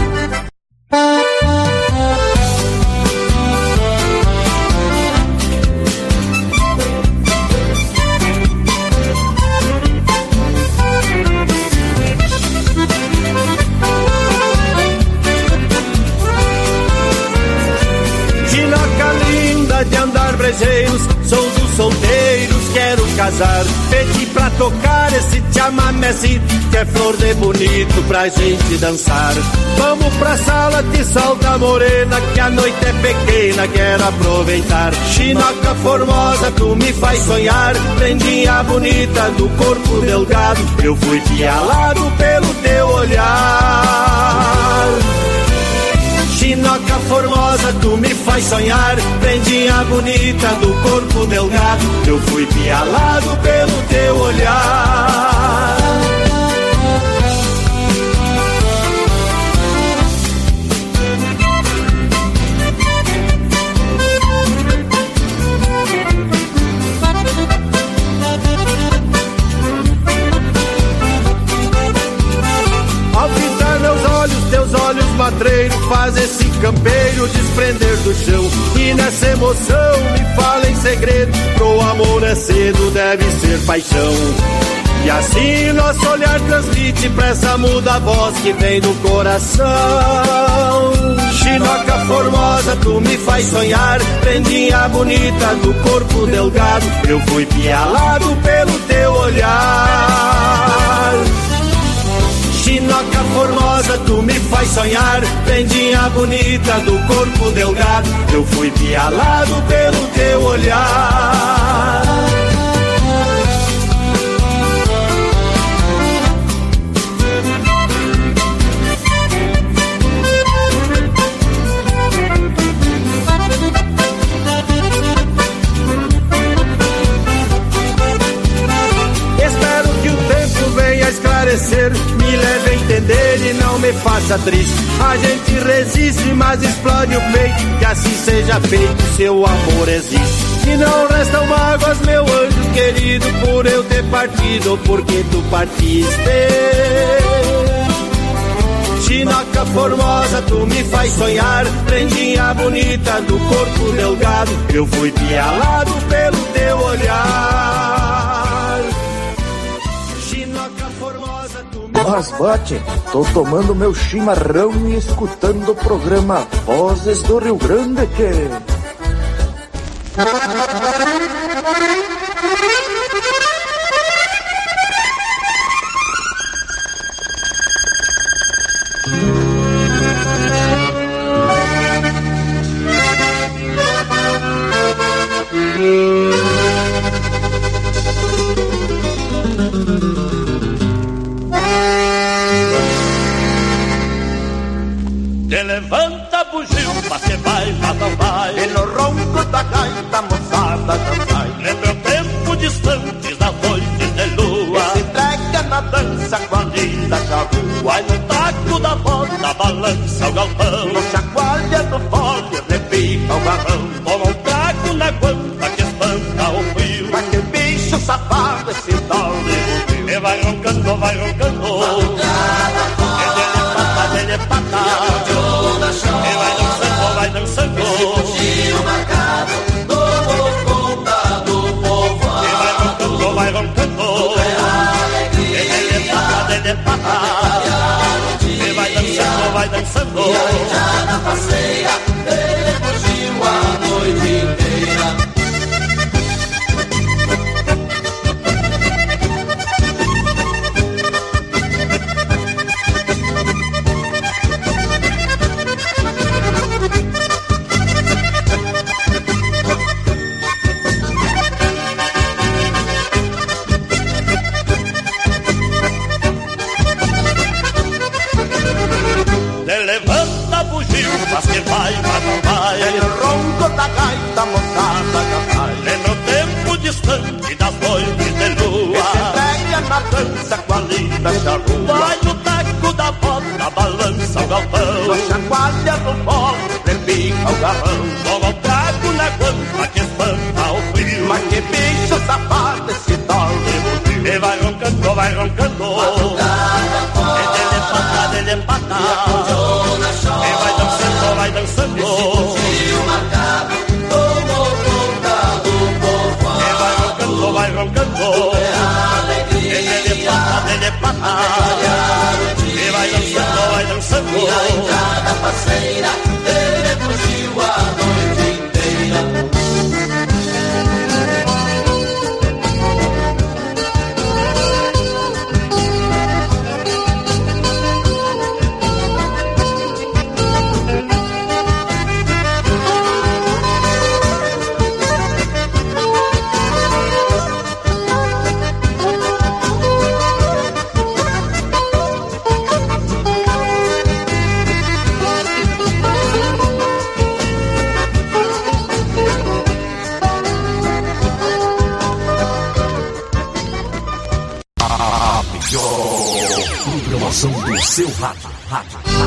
Sou dos solteiros, quero casar. Pedi pra tocar esse chamamé-se, que é flor de bonito pra gente dançar. Vamos pra sala de salda morena, que a noite é pequena, quero aproveitar. Chinoca formosa, tu me faz sonhar. Prendinha bonita do corpo delgado, eu fui pialado pelo teu olhar. Chinoca formosa, tu me faz sonhar. Prendinha bonita do corpo delgado, eu fui pialado pelo teu olhar. meus olhos matreiros faz esse campeiro desprender do chão. E nessa emoção me fala em segredo, pro amor é cedo, deve ser paixão. E assim nosso olhar transmite pra essa muda voz que vem do coração. Chinoca formosa, tu me faz sonhar, prendinha bonita do corpo delgado, eu fui pialado pelo teu olhar. Chinoca formosa, tu me faz sonhar, prendinha bonita do corpo delgado, eu fui pialado pelo teu olhar. Esclarecer, me leve a entender e não me faça triste. A gente resiste, mas explode o peito, que assim seja feito, seu amor existe. E não restam mágoas, meu anjo querido, por eu ter partido ou porque tu partiste. Chinoca formosa, tu me faz sonhar, prendinha bonita do corpo delgado, eu fui pialado pelo teu olhar. Chinoca formosa, tu me... Mas bate, tô tomando meu chimarrão e escutando o programa Vozes do Rio Grande, que... Te levanta, bugio, mas que vai, mas não vai. E no ronco da gaita, moçada não sai. Lembra o tempo distante das noites de lua, e se entrega na dança com a linda charrua. Vai no taco da bota, balança o galpão, no chacoalha do fole, repica o garrão. Toma um trago na guampa que espanta o frio. Mas que bicho safado esse tal de bugio. E vai roncando, vai roncando, ele pata, e vai dançando, vai dançando, bugio marcado, tomou conta do povo. E vai roncando, vai roncando, ele pata, ele pata, e vai dançando, vai dançando, e aí já na passeia, ele fugiu a noite inteira. mas que vai, mas não vai. É o ronco da gaita, moçada já vai. Lembra o tempo distante das noites de lua, que se entrega na dança com a linda charrua. Vai no taco da bota, balança o galpão, no chacoalha do bolo, repica o garrão. Toma o trago na guampa que espanta o frio. Mas que bicho safado esse tal de bugio. E vai roncando, vai roncando, e dele pata, dele pata, e vai dançando, vai dançando, bugio marcado, tomou conta do povo. E vai roncando, vai roncando, e dele pata, dele pata, e vai dançando, vai dançando, e a entrada parceira, ele fugiu a noite inteira. Programação do seu rádio. rádio, rádio.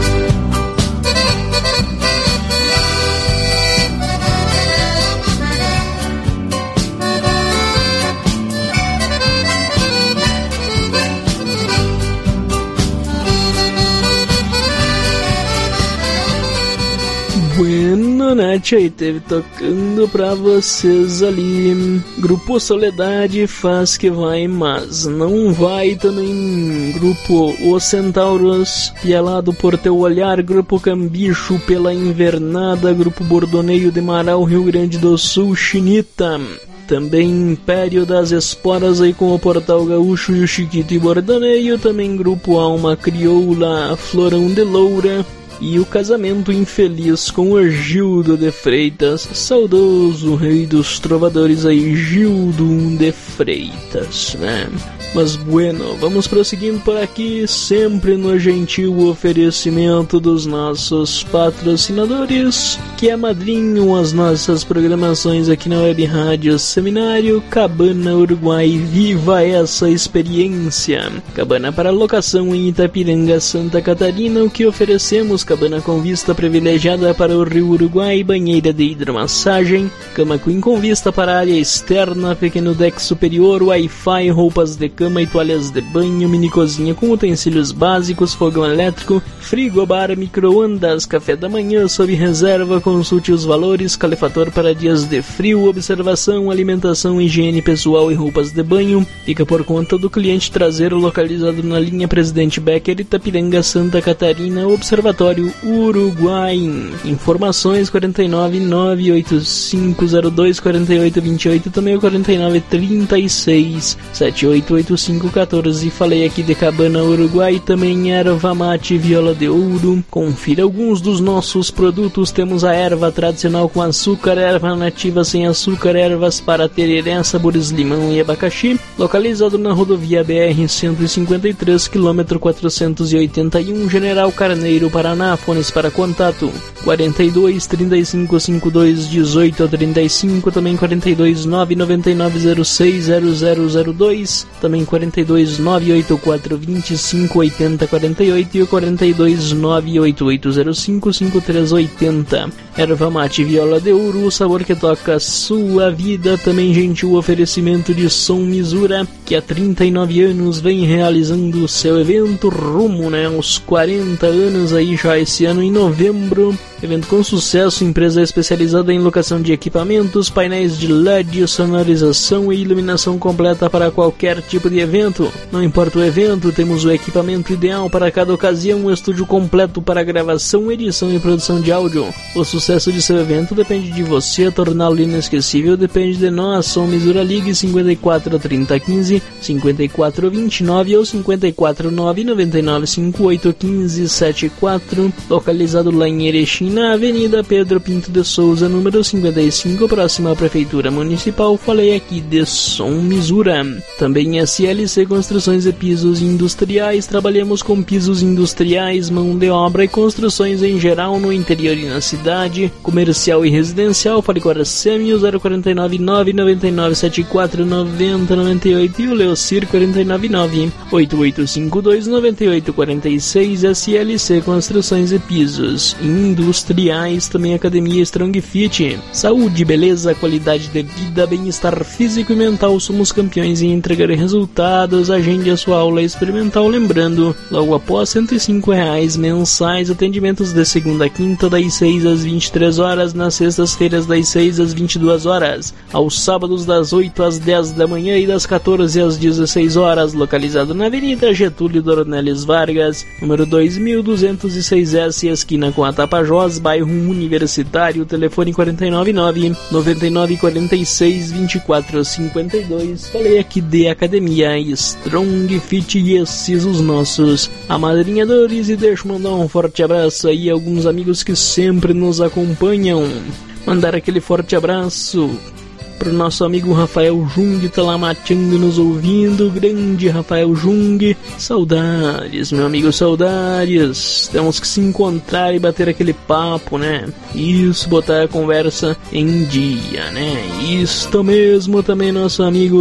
Bueno, né, tchê? Teve tocando pra vocês ali Grupo Soledade, Faz Que Vai, Mas Não Vai. Também Grupo Os Centauros, Pialado por Teu Olhar, Grupo Cambicho, Pela Invernada, Grupo Bordoneio de Marau, Rio Grande do Sul, Chinita. Também Império das Esporas aí com o Portal Gaúcho e o Chiquito e Bordoneio. Também Grupo Alma Crioula, Florão de Loura. E o Casamento Infeliz com o Gildo de Freitas, saudoso rei dos trovadores aí, Gildo de Freitas, né? Mas bueno, vamos prosseguindo por aqui, sempre no gentil oferecimento dos nossos patrocinadores, que amadrinham as nossas programações aqui na Web Rádio Seminário. Cabana Uruguai, viva essa experiência! Cabana para locação em Itapiranga, Santa Catarina. O que oferecemos? Cabana com vista privilegiada para o Rio Uruguai, banheira de hidromassagem, cama queen com vista para a área externa, pequeno deck superior, Wi-Fi, roupas de cama e toalhas de banho, mini cozinha com utensílios básicos, fogão elétrico, frigobar, micro-ondas, café da manhã sob reserva, consulte os valores, calefator para dias de frio, observação, alimentação, higiene pessoal e roupas de banho, fica por conta do cliente traseiro, localizado na linha Presidente Becker, Itapiranga, Santa Catarina, Observatório Uruguai. Informações quarenta e nove, nove oito cinco zero dois, quarenta e oito vinte e oito, também o quarenta e nove, trinta e seis, setenta e oito oitenta e cinco quatorze. Falei aqui de Cabana Uruguai, também erva mate viola de ouro. Confira alguns dos nossos produtos. Temos a erva tradicional com açúcar, erva nativa sem açúcar, ervas para tereré, sabores limão e abacaxi, localizado na rodovia B R cento e cinquenta e três, quilômetro quatrocentos e oitenta e um, General Carneiro, Paraná. Fones para contato quarenta e dois, trinta e cinco, cinquenta e dois, dezoito, trinta e cinco, também quarenta e dois, nove nove nove zero seis zero zero zero dois, também quarenta e dois, nove oito quatro, vinte e cinco, oitenta, quarenta e oito e o quarenta e dois, nove oito oito zero cinco, cinquenta e três oitenta. Erva mate viola de ouro, o sabor que toca a sua vida. Também gentil oferecimento de Som Misura, que há trinta e nove anos vem realizando o seu evento rumo, né, aos quarenta anos aí já esse ano em novembro. Evento com sucesso, empresa especializada em locação de equipamentos, painéis de L E D, sonorização e iluminação completa para qualquer tipo de evento. Não importa o evento, temos o equipamento ideal para cada ocasião, um estúdio completo para gravação, edição e produção de áudio. O sucesso de seu evento depende de você, torná-lo inesquecível depende de nós. Som Misura, ligue cinquenta e quatro, trinta, quinze, cinquenta e quatro, vinte e nove ou cinquenta e quatro, nove nove nove, cinquenta e oito, quinze, setenta e quatro, localizado lá em Erechim, na Avenida Pedro Pinto de Souza, número cinquenta e cinco, próxima à Prefeitura Municipal. Falei aqui de Som Misura. Também S L C Construções e Pisos Industriais. Trabalhamos com pisos industriais, mão de obra e construções em geral no interior e na cidade, comercial e residencial. Fale com a Aracemio, zero quarenta e nove, nove nove nove, setenta e quatro, noventa, noventa e oito e o Leocir, quarenta e nove, nove oito oito cinco dois, noventa e oito quarenta e seis. S L C Construções e Pisos Industriais. Também Academia Strong Fit. Saúde, beleza, qualidade de vida, bem-estar físico e mental. Somos campeões em entregar resultados. Agende a sua aula experimental. Lembrando, logo após cento e cinco reais mensais. Atendimentos de segunda a quinta, das seis às vinte e três horas. Nas sextas-feiras, das seis às vinte e duas horas. Aos sábados, das oito às dez da manhã e das quatorze às dezesseis horas. Localizado na Avenida Getúlio Dornelles Vargas, número dois mil duzentos e seis S, esquina com a Tapajós, bairro Universitário. Telefone quarenta e nove, nove noventa e nove, quarenta e seis, vinte e quatro, cinquenta e dois. Falei aqui de Academia Strong Fit e esses os nossos amadrinhadores. E deixa eu mandar um forte abraço aí a alguns amigos que sempre nos acompanham. Mandar aquele forte abraço pro nosso amigo Rafael Jung, tá lá mateando nos ouvindo. Grande Rafael Jung, saudades, meu amigo, saudades. Temos que se encontrar e bater aquele papo, né? Isso, botar a conversa em dia, né? Isto mesmo. Também nosso amigo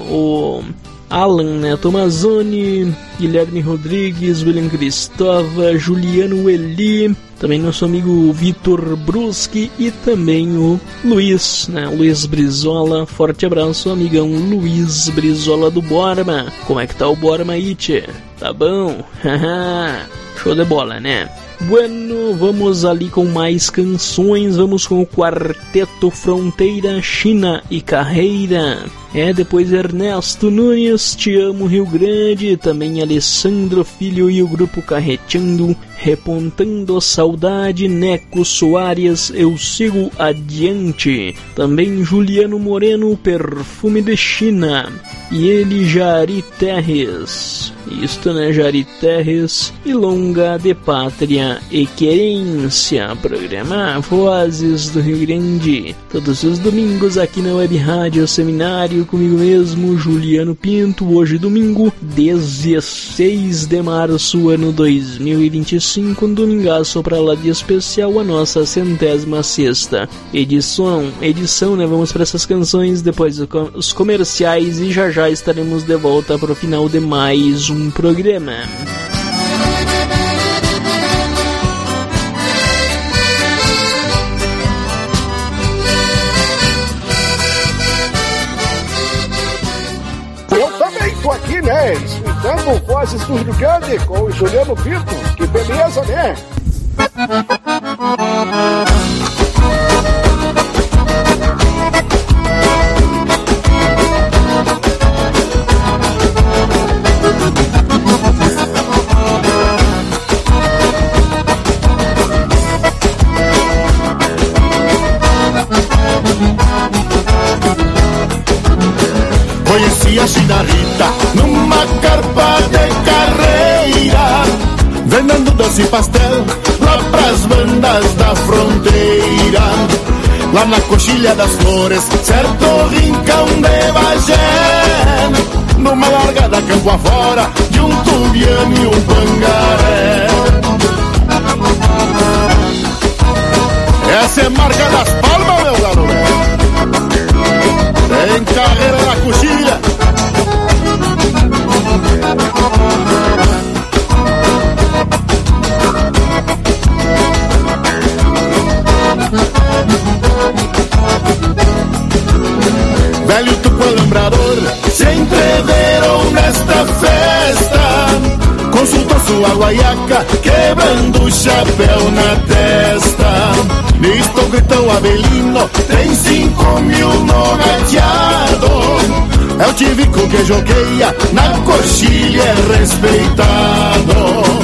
o Alan, né, Tomazoni, Guilherme Rodrigues, William Cristóvão, Juliano Eli, também nosso amigo Vitor Bruschi e também o Luiz, né, Luiz Brizola. Forte abraço, amigão Luiz Brizola do Borma. Como é que tá o Borma aí, tchê? Tá bom? Show de bola, né? Bueno, vamos ali com mais canções. Vamos com o Quarteto Fronteira, China e Carreira. É, depois Ernesto Nunes, Te Amo Rio Grande. Também Alessandro Filho e o grupo Carreteando, Repontando Saudade. Neco Soares, Eu Sigo Adiante. Também Juliano Moreno, Perfume de China. E ele, Jari Terres. Isto, né, Jari Terres. E Longa de Pátria e Querência. Programa Vozes do Rio Grande. Todos os domingos aqui na Web Rádio Seminário. Comigo mesmo, Juliano Pinto. Hoje domingo, dezesseis de março, ano dois mil e vinte e cinco. Um domingaço pra lá de especial, a nossa centésima sexta edição. Edição, né? Vamos para essas canções, depois os comerciais e já já estaremos de volta para o final de mais um programa. Eu também tô aqui, né? Escutando Vozes do Rio Grande com o Juliano Pinto. Que beleza, né? Conheci a China Rita numa carpa de carreira, vendendo doce e pastel lá pras bandas da fronteira. Lá na coxilha das flores, certo rincão de Bagé, numa largada campo afora, de um tubiano e um pangaré. Essa é marca das palmas, meu garoto. Tem carreira na coxilha. Velho tuco alambrador se entreveram nesta festa, consultou sua guaiaca, quebrando o chapéu na testa. Nisto gritou Avelino, tem cinco mil no gateado. É o tivico que jogueia, na coxilha é respeitado.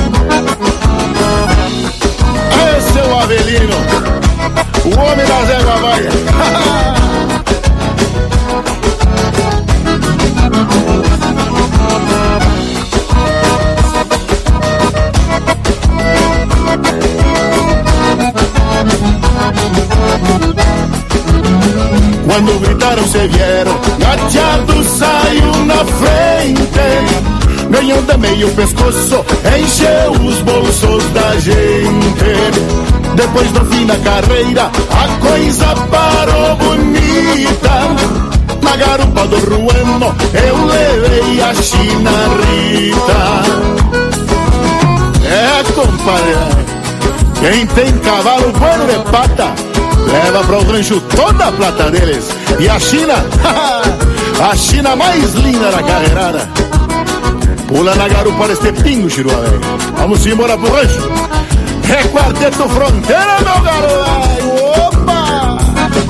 Esse é o Avelino, o homem da Zé Guavaia. Quando gritaram se vieram, gateado saiu na frente, ganhou também o pescoço, encheu os bolsos da gente. Depois do fim da carreira, a coisa parou bonita. Na garupa do Ruano, eu levei a China Rita. É, compadre, quem tem cavalo bueno de pata, leva para o rancho toda a plata deles. E a China, a China mais linda da carreirada, pula na garupa deste pingo, Chirua, velho. Vamos embora pro rancho. É Quarteto Fronteira, meu garoto. Opa!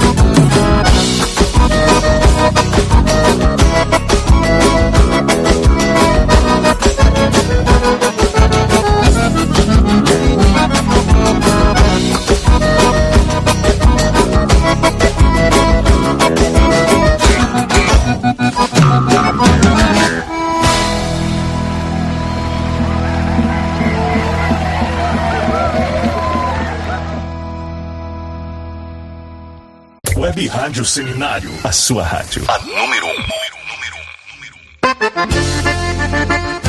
Web Rádio Seminário, a sua rádio. A número um. Número, número, número um.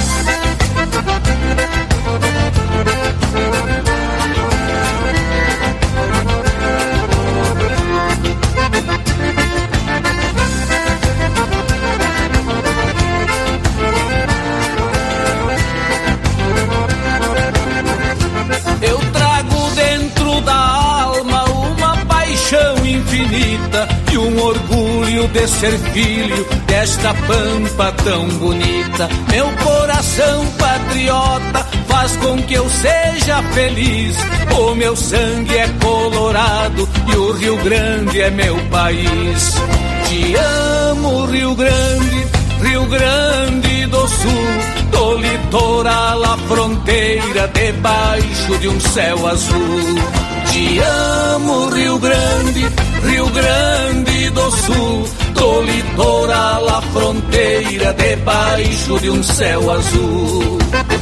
Eu trago dentro da alma uma paixão infinita e um orgulho orgulho de ser filho desta pampa tão bonita. Meu coração patriota faz com que eu seja feliz. O meu sangue é colorado e o Rio Grande é meu país. Te amo, Rio Grande, Rio Grande do Sul, do litoral à fronteira, debaixo de um céu azul. Te amo, Rio Grande, Rio Grande do Sul, do litoral à fronteira, debaixo de um céu azul.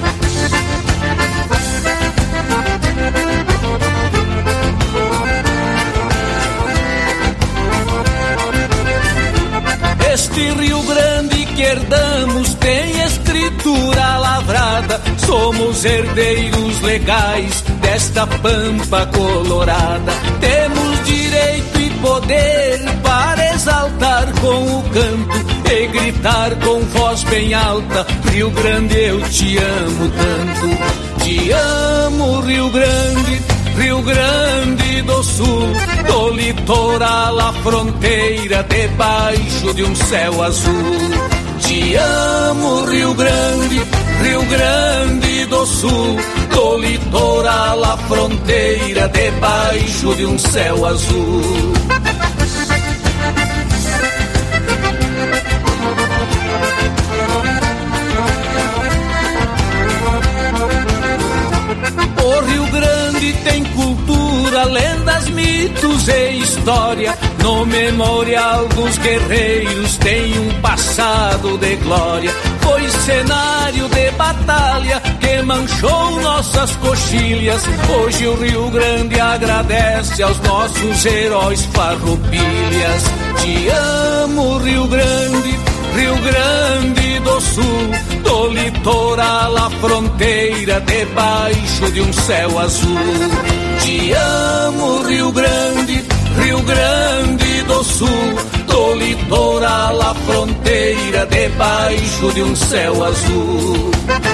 Este Rio Grande que herdamos tem escritura lavrada. Somos herdeiros legais desta pampa colorada. Temos direito e poder para exaltar com o canto e gritar com voz bem alta: Rio Grande, eu te amo tanto. Te amo, Rio Grande, Rio Grande do Sul, do litoral à fronteira, debaixo de um céu azul. Te amo, Rio Grande, Rio Grande do Sul, do litoral à fronteira, debaixo de um céu azul. O Rio Grande tem cultura, lendas, mitos e história. No memorial dos guerreiros tem um passado de glória. Foi cenário de batalha que manchou nossas coxilhas. Hoje o Rio Grande agradece aos nossos heróis farroupilhas. Te amo, Rio Grande, Rio Grande do Sul, do litoral à fronteira, debaixo de um céu azul. Te amo, Rio Grande, Rio Grande do Sul, do litoral à fronteira, debaixo de um céu azul.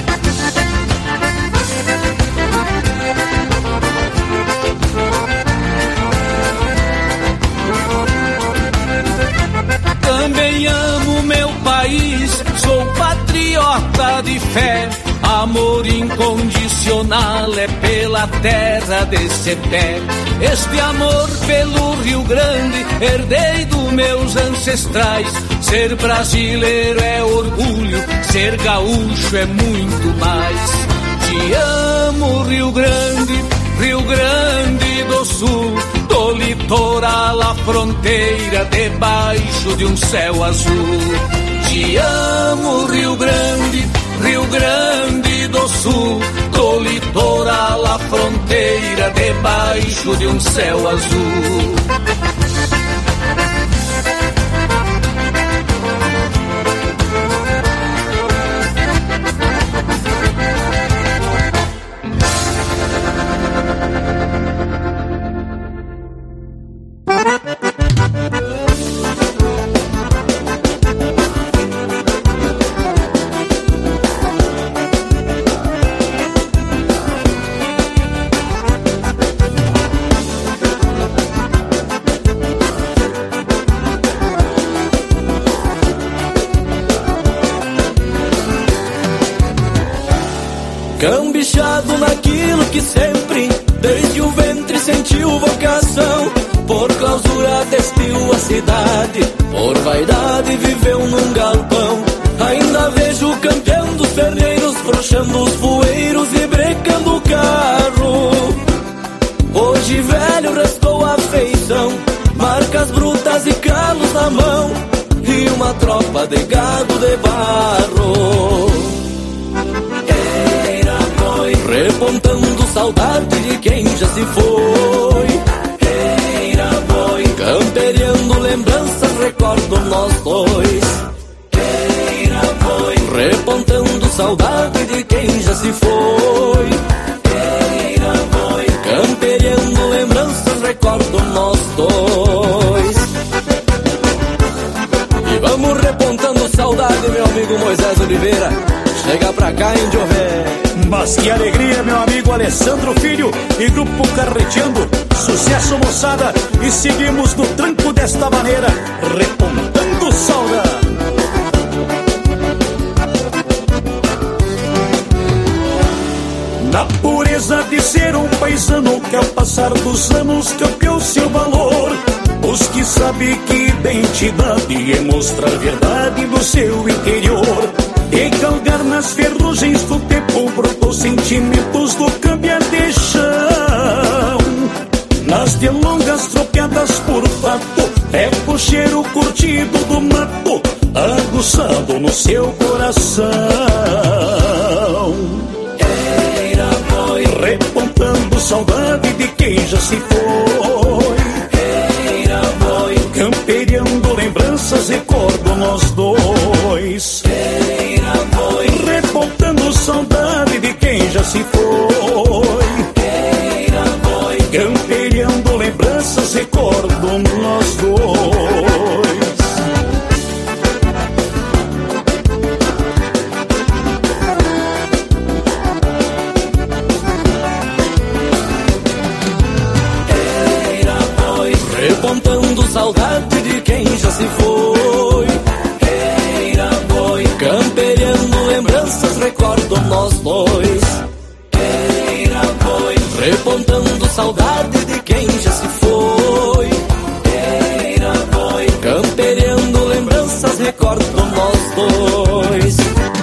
Também amo meu país, sou patriota de fé. Amor incondicional é pela terra desse pé. Este amor pelo Rio Grande herdei dos meus ancestrais. Ser brasileiro é orgulho, ser gaúcho é muito mais. Te amo, Rio Grande, Rio Grande do Sul, do litoral à fronteira, debaixo de um céu azul. Te amo, Rio Grande, Rio Grande do Sul, do litoral à fronteira, debaixo de um céu azul. Cambichado naquilo que sempre, desde o ventre sentiu vocação. Por clausura vestiu a cidade, por vaidade viveu num galpão. Ainda vejo o campeão dos perneiros, frouxando os poeiros e brecando o carro. Hoje velho restou a feição, marcas brutas e calos na mão, e uma tropa de gado de barro. Repontando saudade de quem já se foi. Eira boi, camperiando lembranças, recordo nós dois. Eira boi, repontando saudade de quem já se foi. Eira boi, camperiando lembranças, recordo nós dois. E vamos repontando saudade, meu amigo Moisés Oliveira. Chega pra cá, índio velho. Mas que alegria, meu meu amigo Alessandro Filho e grupo Carreteando. Sucesso, moçada, e seguimos no tranco desta maneira, repontando saudade. Na pureza de ser um paisano que ao passar dos anos campeou seu valor, os que sabem que identidade é mostrar a verdade do seu interior. E galgar nas ferrugens do tempo brotou sentimentos do cambiar de chão. Nas delongas tropeadas por fato, é o cheiro curtido do mato, aguçado no seu coração. Eira boi, repontando saudade de quem já se foi. Eira boi, camperiando lembranças, recordo nós dois. Eira boi, repontando saudade de quem já se foi. Eira boi, camperiando lembranças, recordo nós dois. Repontando saudade de quem já se foi. Eira boi, camperiando lembranças, recordo nós dois. Eira boi, repontando saudade de quem já se foi. Eira boi, camperiando lembranças, recordo nós dois.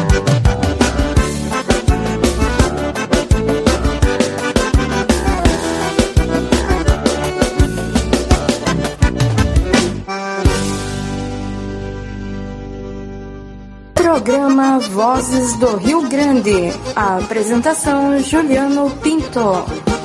Programa Vozes do Rio Grande. A apresentação Juliano Pinto.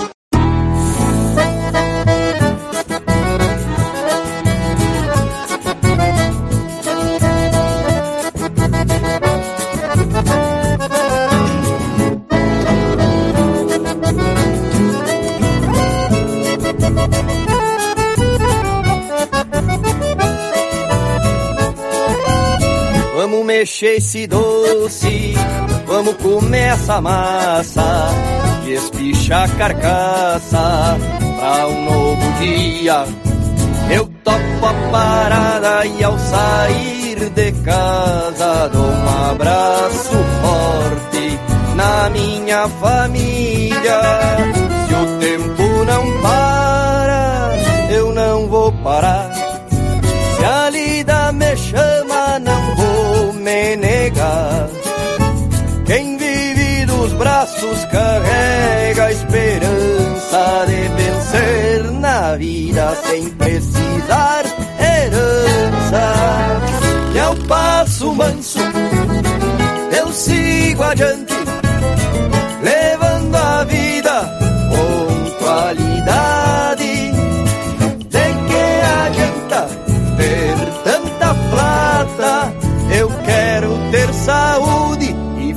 Vamos mexer esse doce, vamos comer essa massa, despichar a carcaça pra um novo dia. Eu topo a parada e ao sair de casa dou um abraço forte na minha família. Se o tempo não para, eu não vou parar. Se a lida me chama, não vou me negar. Quem vive dos braços carrega a esperança de vencer na vida sem precisar herança. E ao passo manso eu sigo adiante, levando a vida com qualidade. De que adianta ter tanta plata? Eu quero ter saúde e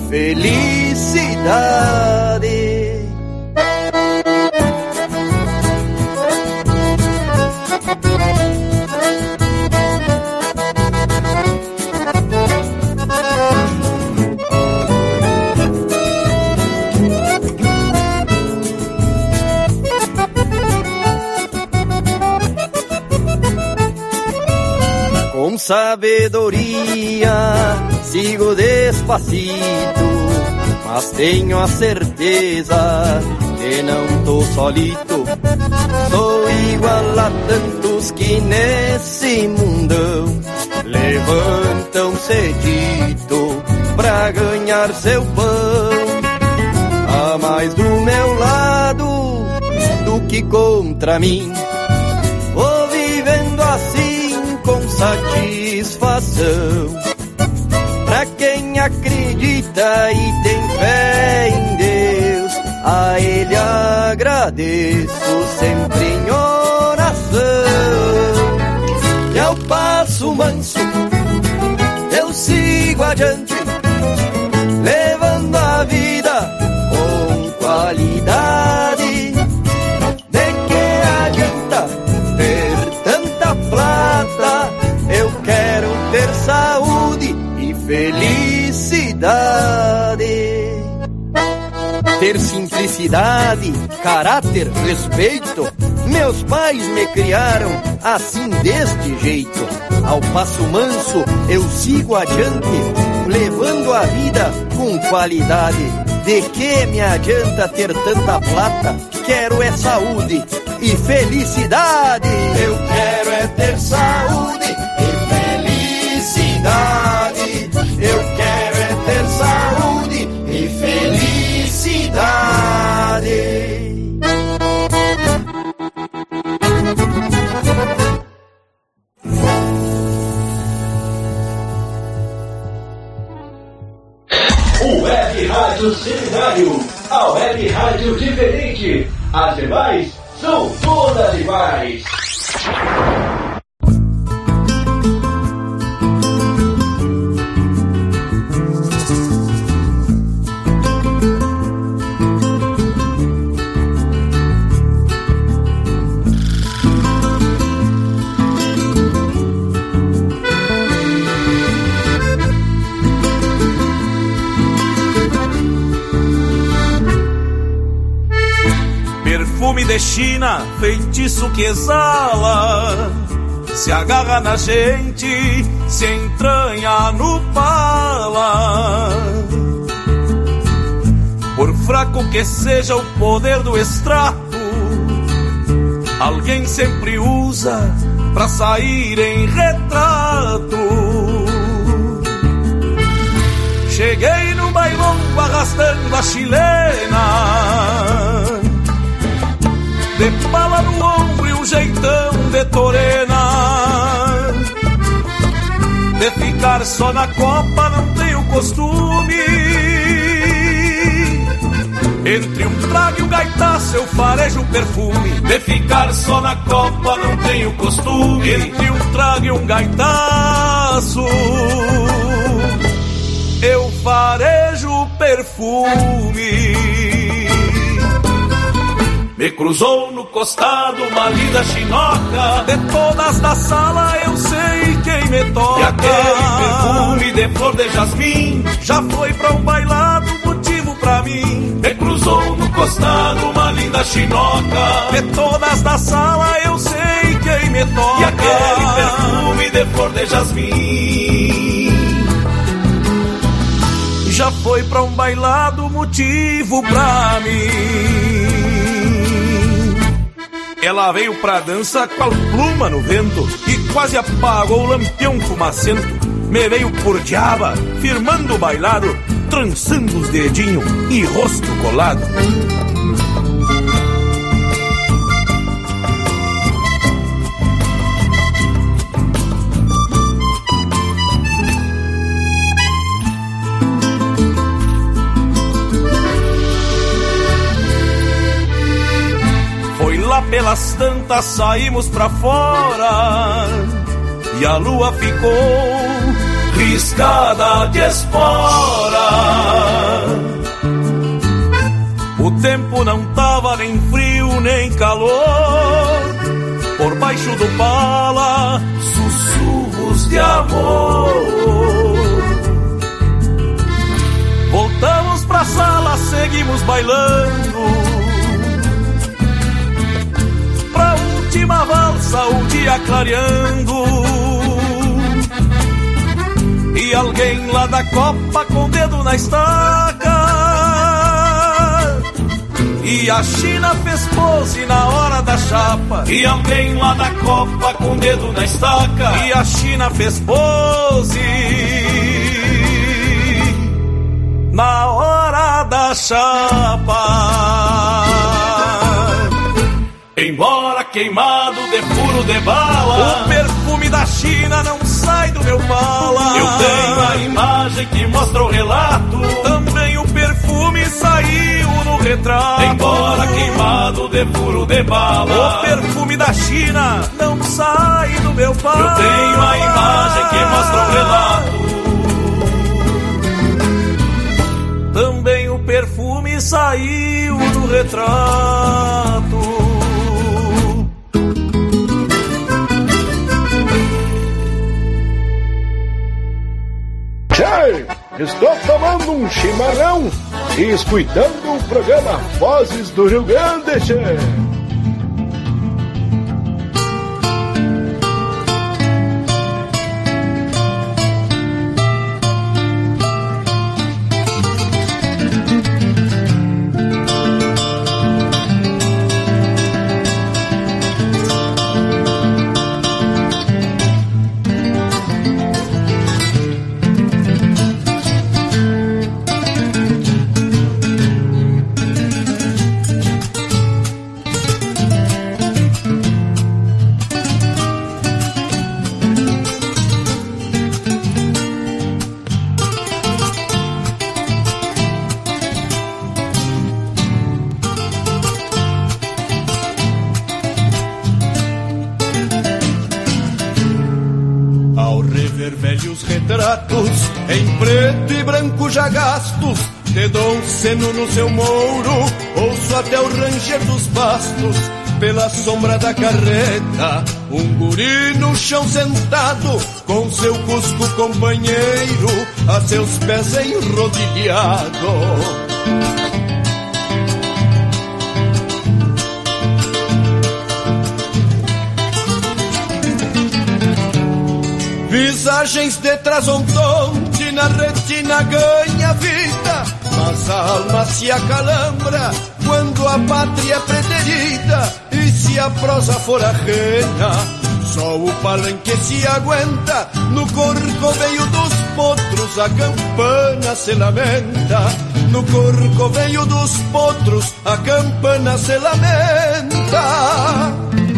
felicidade. Com sabedoria sigo despacito, mas tenho a certeza que não tô solito. Sou igual a tantos que nesse mundão levantam cedito pra ganhar seu pão. Há mais do meu lado do que contra mim, vou vivendo assim com satisfação. Pra quem acredita e tem fé em Deus, a Ele agradeço sempre em oração. E ao passo manso eu sigo adiante, levando a vida com qualidade. De que adianta ter tanta plata? Eu quero ter saúde e felicidade. Ter cintura excentricidade, caráter, respeito. Meus pais me criaram assim deste jeito. Ao passo manso eu sigo adiante, levando a vida com qualidade. De que me adianta ter tanta plata? Quero é saúde e felicidade. Eu quero é ter saúde e felicidade. Eu quero é ter saúde e felicidade. O Web Rádio Seminário, a Web Rádio diferente. As demais são todas iguais. Perfume de China, feitiço que exala, se agarra na gente, se entranha no pala. Por fraco que seja o poder do extrato, alguém sempre usa pra sair em retrato. Cheguei no bailongo arrastando a chilena, de pala no ombro e um jeitão de torena. De ficar só na copa não tenho costume, entre um trago e um gaitaço eu farejo perfume. De ficar só na copa não tenho costume, entre um trago e um gaitaço eu farejo perfume. Me cruzou no costado uma linda chinoca, de todas da sala eu sei quem me toca. E aquele perfume de flor de jasmim já foi pra um bailado, motivo pra mim. Me cruzou no costado uma linda chinoca, de todas da sala eu sei quem me toca. E aquele perfume de flor de jasmim já foi pra um bailado, motivo pra mim. Ela veio pra dança qual pluma no vento e quase apagou o lampião fumacento. Me veio por diaba, firmando o bailado, trançando os dedinhos e rosto colado. Pelas tantas saímos pra fora e a lua ficou riscada de espora. O tempo não tava nem frio nem calor, por baixo do pala sussurros de amor. Voltamos pra sala, seguimos bailando, pra última valsa, o dia clareando. E alguém lá da copa com o dedo na estaca, e a China fez pose na hora da chapa. E alguém lá da copa com o dedo na estaca, e a China fez pose na hora da chapa. Embora queimado de furo de bala, o perfume da China não sai do meu pala. Eu tenho a imagem que mostra o relato, também o perfume saiu no retrato. Embora queimado de furo de bala, o perfume da China não sai do meu pala. Eu tenho a imagem que mostra o relato, também o perfume saiu no retrato. Tchê, estou tomando um chimarrão escutando o programa Vozes do Rio Grande, che. Em preto e branco já gastos, te dou um seno no seu mouro, ouço até o ranger dos bastos, pela sombra da carreta, um guri no chão sentado, com seu cusco companheiro, a seus pés enrodilhado. Visagens de trasontonte na retina ganha vida, mas a alma se acalambra quando a pátria é preterida, e se a prosa for ajena, só o palanque se aguenta. No corcoveio dos potros a campana se lamenta, no corcoveio dos potros a campana se lamenta.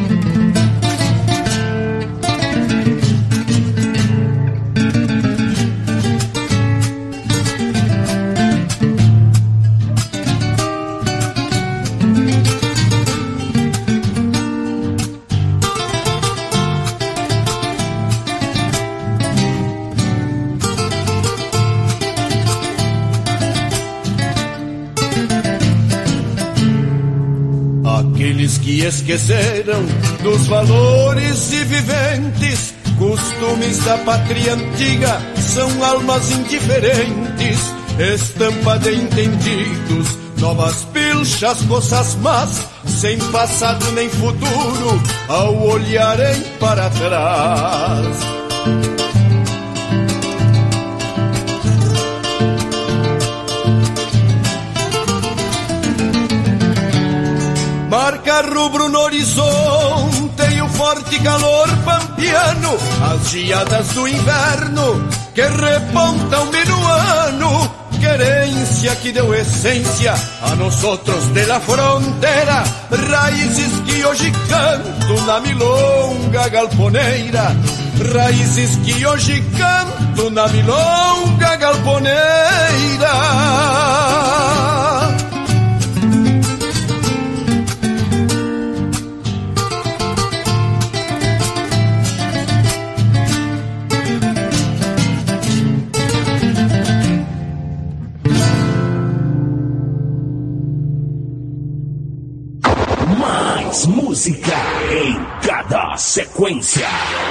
Aqueles que esqueceram dos valores e viventes costumes da pátria antiga são almas indiferentes, estampa de entendidos, novas pilchas, moças más, sem passado nem futuro ao olharem para trás. Marca rubro no horizonte e o forte calor pampiano, as geadas do inverno que repontam no ano, querência que deu essência a nosotros de la frontera, raízes que hoje canto na milonga galponeira, raízes que hoje canto na milonga galponeira. Música em cada sequência.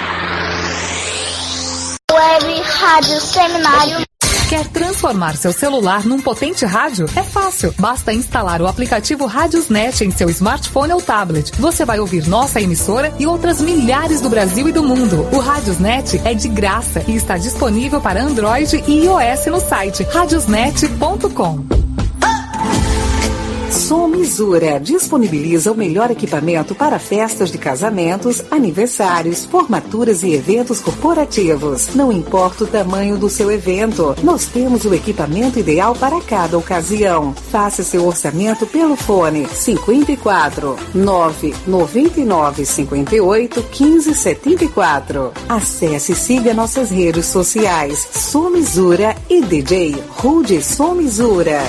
Web Rádio Seminário. Quer transformar seu celular num potente rádio? É fácil. Basta instalar o aplicativo Radiosnet em seu smartphone ou tablet. Você vai ouvir nossa emissora e outras milhares do Brasil e do mundo. O Radiosnet é de graça e está disponível para Android e iOS no site radiosnet ponto com. Somizura disponibiliza o melhor equipamento para festas de casamentos, aniversários, formaturas e eventos corporativos. Não importa o tamanho do seu evento, nós temos o equipamento ideal para cada ocasião. Faça seu orçamento pelo fone cinco quatro, nove nove nove cinco oito, um cinco sete quatro. Acesse e siga nossas redes sociais Somizura e D J Rude Somizura.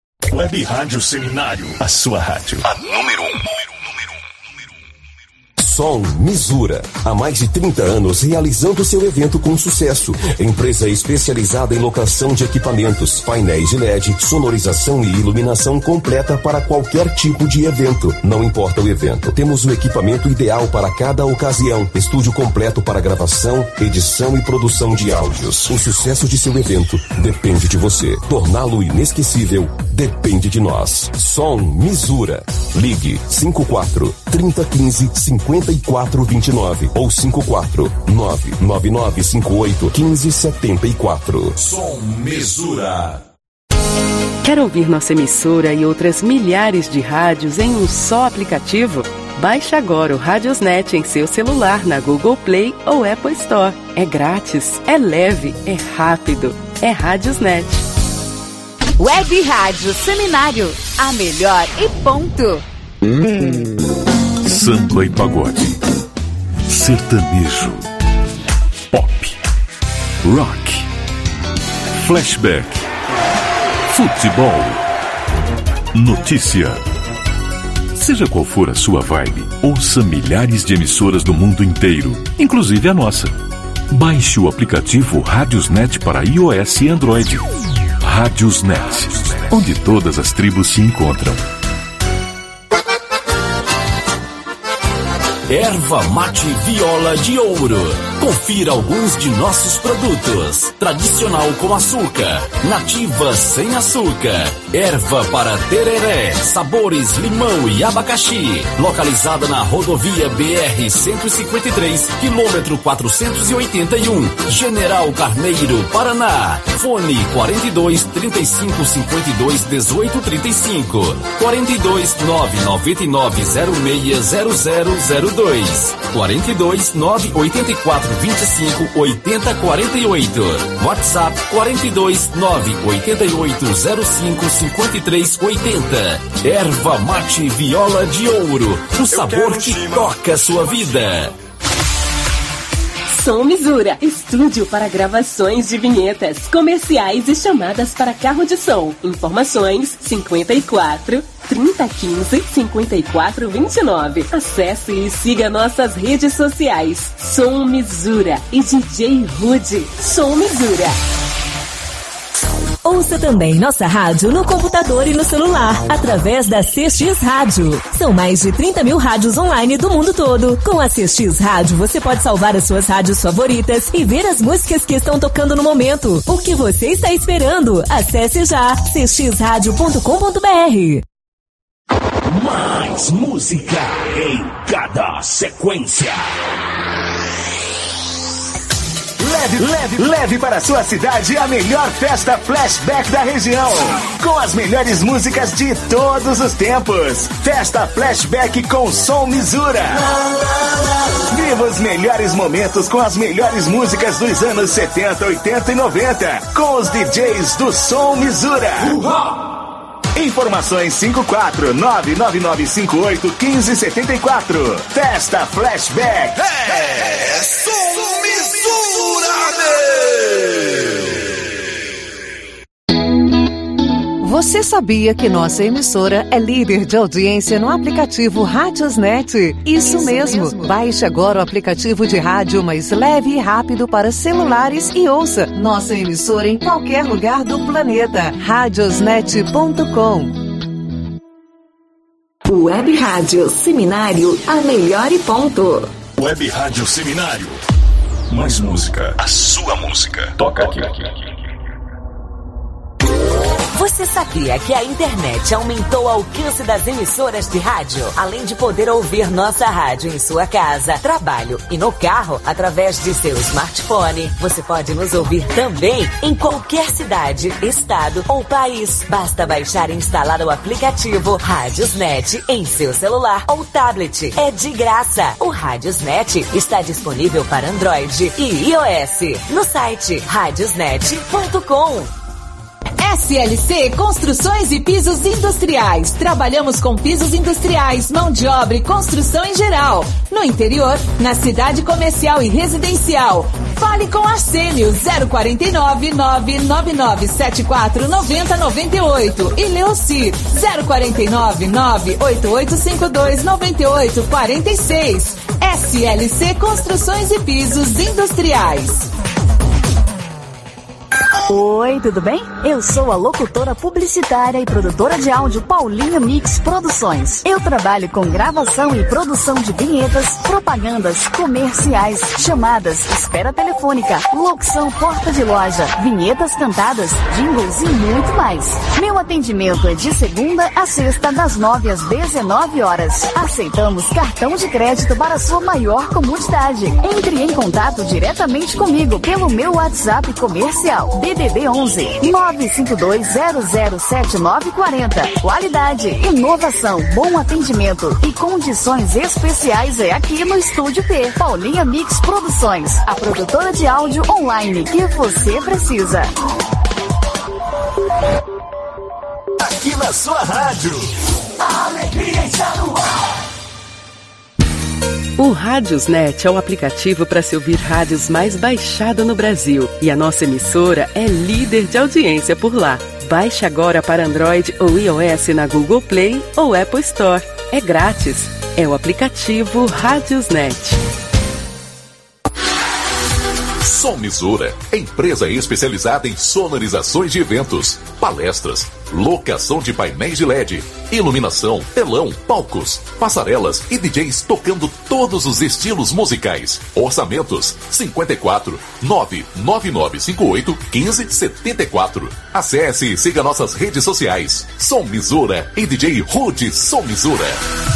Web Rádio Seminário, a sua rádio. A número um. Som Misura. Há mais de trinta anos realizando seu evento com sucesso. Empresa especializada em locação de equipamentos, painéis de L E D, sonorização e iluminação completa para qualquer tipo de evento. Não importa o evento, temos o equipamento ideal para cada ocasião. Estúdio completo para gravação, edição e produção de áudios. O sucesso de seu evento depende de você. Torná-lo inesquecível depende de nós. Som Misura. Ligue cinco quatro, trinta, quinze, cinquenta e quatro, vinte e nove ou cinco quatro, nove nove nove cinco oito, quinze, setenta e quatro. Som Misura. Quer ouvir nossa emissora e outras milhares de rádios em um só aplicativo? Baixe agora o Radiosnet em seu celular na Google Play ou Apple Store. É grátis, é leve, é rápido. É Radiosnet. Web Rádio Seminário. A melhor e ponto. Samba e pagode. Sertanejo. Pop. Rock. Flashback. Futebol. Notícia. Seja qual for a sua vibe, ouça milhares de emissoras do mundo inteiro, inclusive a nossa. Baixe o aplicativo Radiosnet para iOS e Android. Radiosnet, onde todas as tribos se encontram. Erva Mate Viola de Ouro. Confira alguns de nossos produtos. Tradicional com açúcar, nativa sem açúcar, erva para tereré, sabores limão e abacaxi. Localizada na rodovia B R cento e cinquenta e três, quilômetro quatrocentos e oitenta e um, General Carneiro, Paraná. Fone quarenta e dois, trinta e cinco, cinquenta e dois, dezoito, trinta e cinco. quarenta e dois, nove nove nove, zero seis zero zero zero dois. quarenta e dois, nove oito quatro, vinte e cinco, oitenta, quarenta e oito. WhatsApp quarenta e dois, nove oito oito, zero cinco, cinquenta e três, oitenta. Erva Mate Viola de Ouro. O sabor que toca a sua vida. Som Misura, estúdio para gravações de vinhetas, comerciais e chamadas para carro de som. Informações cinquenta e quatro, trinta, quinze, cinquenta e quatro, vinte e nove. Acesse e siga nossas redes sociais. Som Misura e D J Rude. Som Misura. Ouça também nossa rádio no computador e no celular, através da C X Rádio. São mais de trinta mil rádios online do mundo todo. Com a C X Rádio, você pode salvar as suas rádios favoritas e ver as músicas que estão tocando no momento. O que você está esperando? Acesse já c x rádio ponto com ponto b r. Mais música em cada sequência. Leve, leve, leve para sua cidade a melhor festa flashback da região. Com as melhores músicas de todos os tempos. Festa flashback com Som Misura. Viva os melhores momentos com as melhores músicas dos anos setenta, oitenta e noventa. Com os D Js do Som Misura. Informações cinco quatro, nove nove nove cinco oito, um cinco sete quatro. Festa Flashback. É Som Misura, Você sabia que nossa emissora é líder de audiência no aplicativo Radiosnet? Isso, Isso mesmo. mesmo. Baixe agora o aplicativo de rádio mais leve e rápido para celulares e ouça nossa emissora em qualquer lugar do planeta. radiosnet ponto com. Web Rádio Seminário, a melhor e ponto. Web Rádio Seminário. Mais música. A sua música. Toca aqui. aqui, aqui. Você sabia que a internet aumentou o alcance das emissoras de rádio? Além de poder ouvir nossa rádio em sua casa, trabalho e no carro, através de seu smartphone, você pode nos ouvir também em qualquer cidade, estado ou país. Basta baixar e instalar o aplicativo Radiosnet em seu celular ou tablet. É de graça. O Radiosnet está disponível para Android e iOS no site radiosnet ponto com. S L C Construções e Pisos Industriais. Trabalhamos com pisos industriais, mão de obra e construção em geral. No interior, na cidade comercial e residencial. Fale com Arsênio zero quatro nove, nove nove nove sete quatro nove zero nove oito e Leoci zero quatro nove, nove oito oito cinco dois nove oito quatro seis. S L C Construções e Pisos Industriais. Oi, tudo bem? Eu sou a locutora publicitária e produtora de áudio Paulinha Mix Produções. Eu trabalho com gravação e produção de vinhetas, propagandas, comerciais, chamadas, espera telefônica, locução porta de loja, vinhetas cantadas, jingles e muito mais. Meu atendimento é de segunda a sexta, das nove às dezenove horas. Aceitamos cartão de crédito para sua maior comodidade. Entre em contato diretamente comigo pelo meu WhatsApp comercial. D D D onze nove cinco dois zero zero sete nove quatro zero. Qualidade, inovação, bom atendimento e condições especiais é aqui no Estúdio P. Paulinha Mix Produções, a produtora de áudio online que você precisa. Aqui na sua rádio. A alegria está no ar. O Rádiosnet é o aplicativo para se ouvir rádios mais baixado no Brasil. E a nossa emissora é líder de audiência por lá. Baixe agora para Android ou iOS na Google Play ou Apple Store. É grátis. É o aplicativo Rádiosnet. Sommisura, empresa especializada em sonorizações de eventos, palestras, locação de painéis de L E D, iluminação, telão, palcos, passarelas e D Js tocando todos os estilos musicais. Orçamentos cinquenta e quatro, nove nove nove cinco oito, um cinco sete quatro. Acesse e siga nossas redes sociais. Sommisura e D J Rude Sommisura.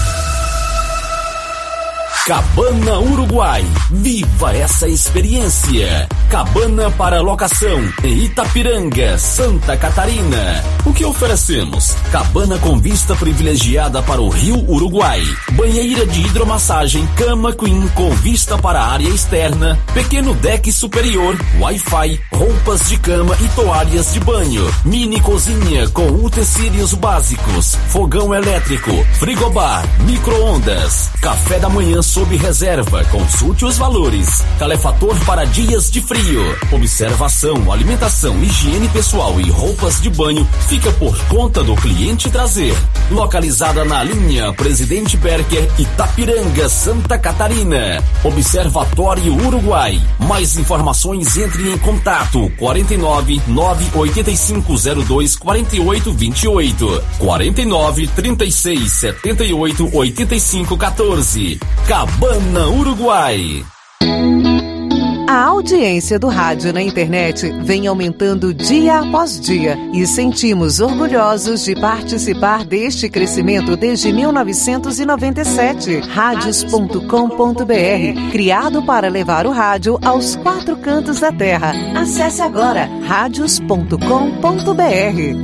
Cabana Uruguai. Viva essa experiência. Cabana para locação em Itapiranga, Santa Catarina. O que oferecemos? Cabana com vista privilegiada para o Rio Uruguai. Banheira de hidromassagem, cama queen com vista para a área externa. Pequeno deck superior, Wi-Fi, roupas de cama e toalhas de banho. Mini cozinha com utensílios básicos. Fogão elétrico, frigobar, micro-ondas. Café da manhã sob reserva, consulte os valores. Calefator para dias de frio. Observação, alimentação, higiene pessoal e roupas de banho fica por conta do cliente trazer. Localizada na linha Presidente Berker, Itapiranga, Santa Catarina. Observatório Uruguai. Mais informações, entre em contato quarenta e nove, nove oito cinco zero dois, quatro oito dois oito, quarenta e nove, trinta e seis, setenta e oito, oitenta e cinco, quatorze. Cabana Uruguai. A audiência do rádio na internet vem aumentando dia após dia e sentimos orgulhosos de participar deste crescimento desde mil novecentos e noventa e sete. Rádios ponto com ponto b r, criado para levar o rádio aos quatro cantos da terra. Acesse agora rádios ponto com ponto b r.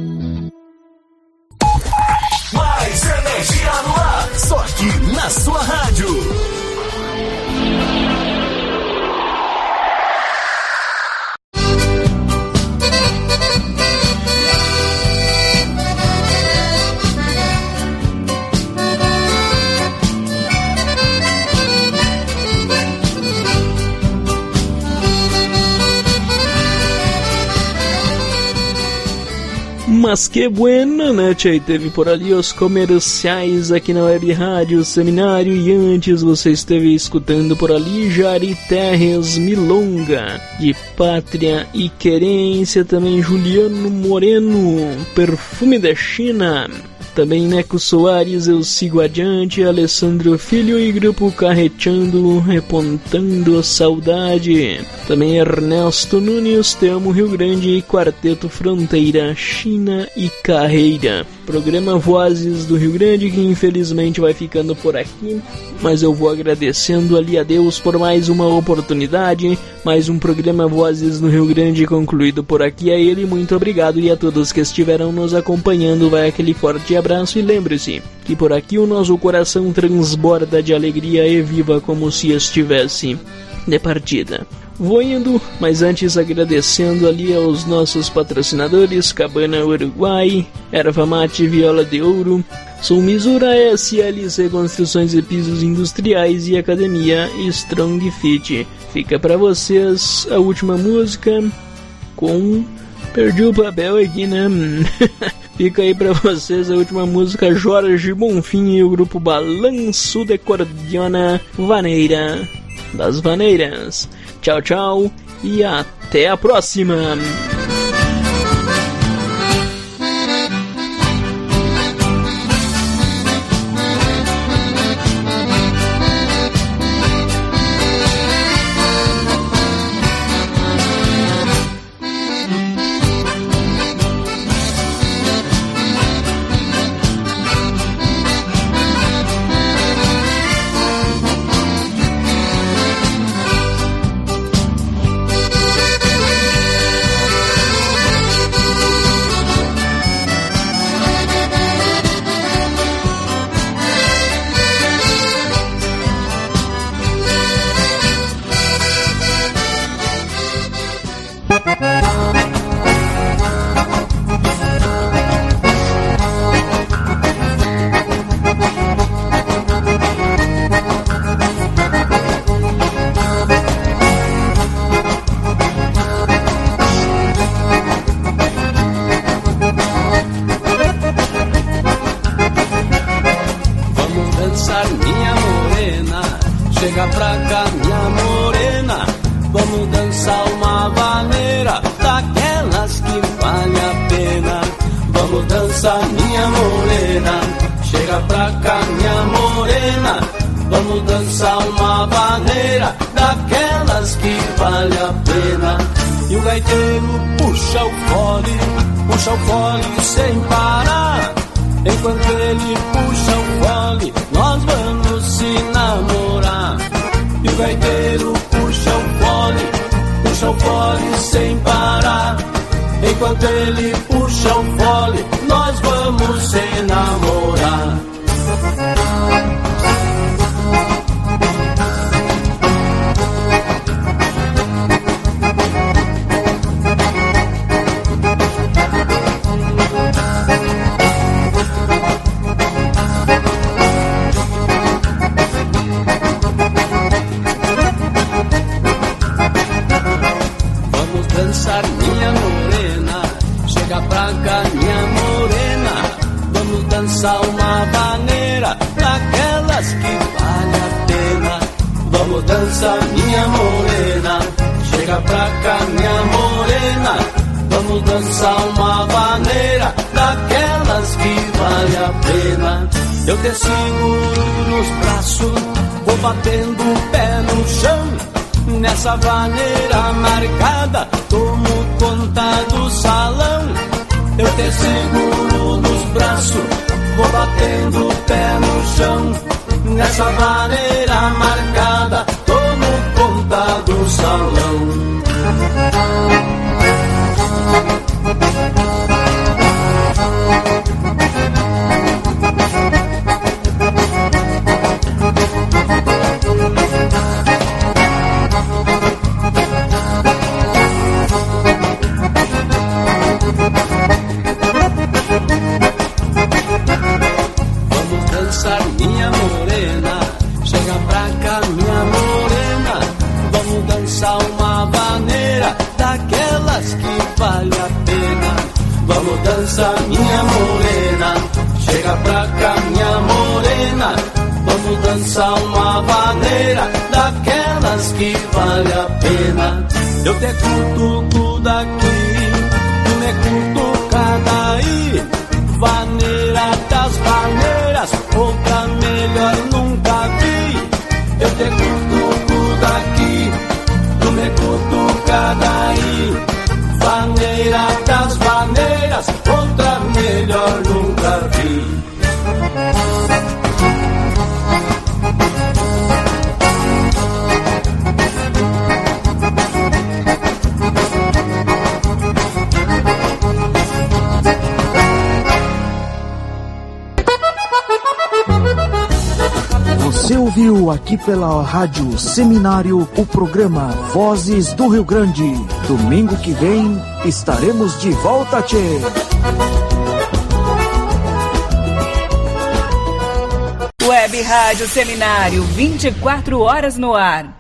Mais energia no ar, só aqui na sua rádio. Mas que bueno, né, tchê? Teve por ali os comerciais aqui na Web Rádio Seminário e antes você esteve escutando por ali Jari Terres Milonga, de Pátria e Querência, também Juliano Moreno, Perfume da China. Também Neco Soares, Eu Sigo Adiante, Alessandro Filho e Grupo Carreteando, Repontando Saudade. Também Ernesto Nunes, Te Amo Rio Grande e Quarteto Fronteira, China e Carreira. Programa Vozes do Rio Grande que infelizmente vai ficando por aqui, mas eu vou agradecendo ali a Deus por mais uma oportunidade, mais um programa Vozes do Rio Grande concluído por aqui. A ele muito obrigado e a todos que estiveram nos acompanhando vai aquele forte abraço e lembre-se que por aqui o nosso coração transborda de alegria e viva como se estivesse de partida. Vou indo, mas antes agradecendo ali aos nossos patrocinadores Cabana Uruguai, Erva Mate Viola de Ouro, Sommisura, S L C Construções e Pisos Industriais e Academia Strong Fit. Fica para vocês a última música com Perdi o papel aqui, né? Fica aí pra vocês a última música, Jorge Bonfim e o grupo Balanço de Cordiona, Vaneira das Vaneiras. Tchau, tchau e até a próxima! Você ouviu aqui pela Rádio Seminário o programa Vozes do Rio Grande. Domingo que vem estaremos de volta, tchê! Web Rádio Seminário, vinte e quatro horas no ar.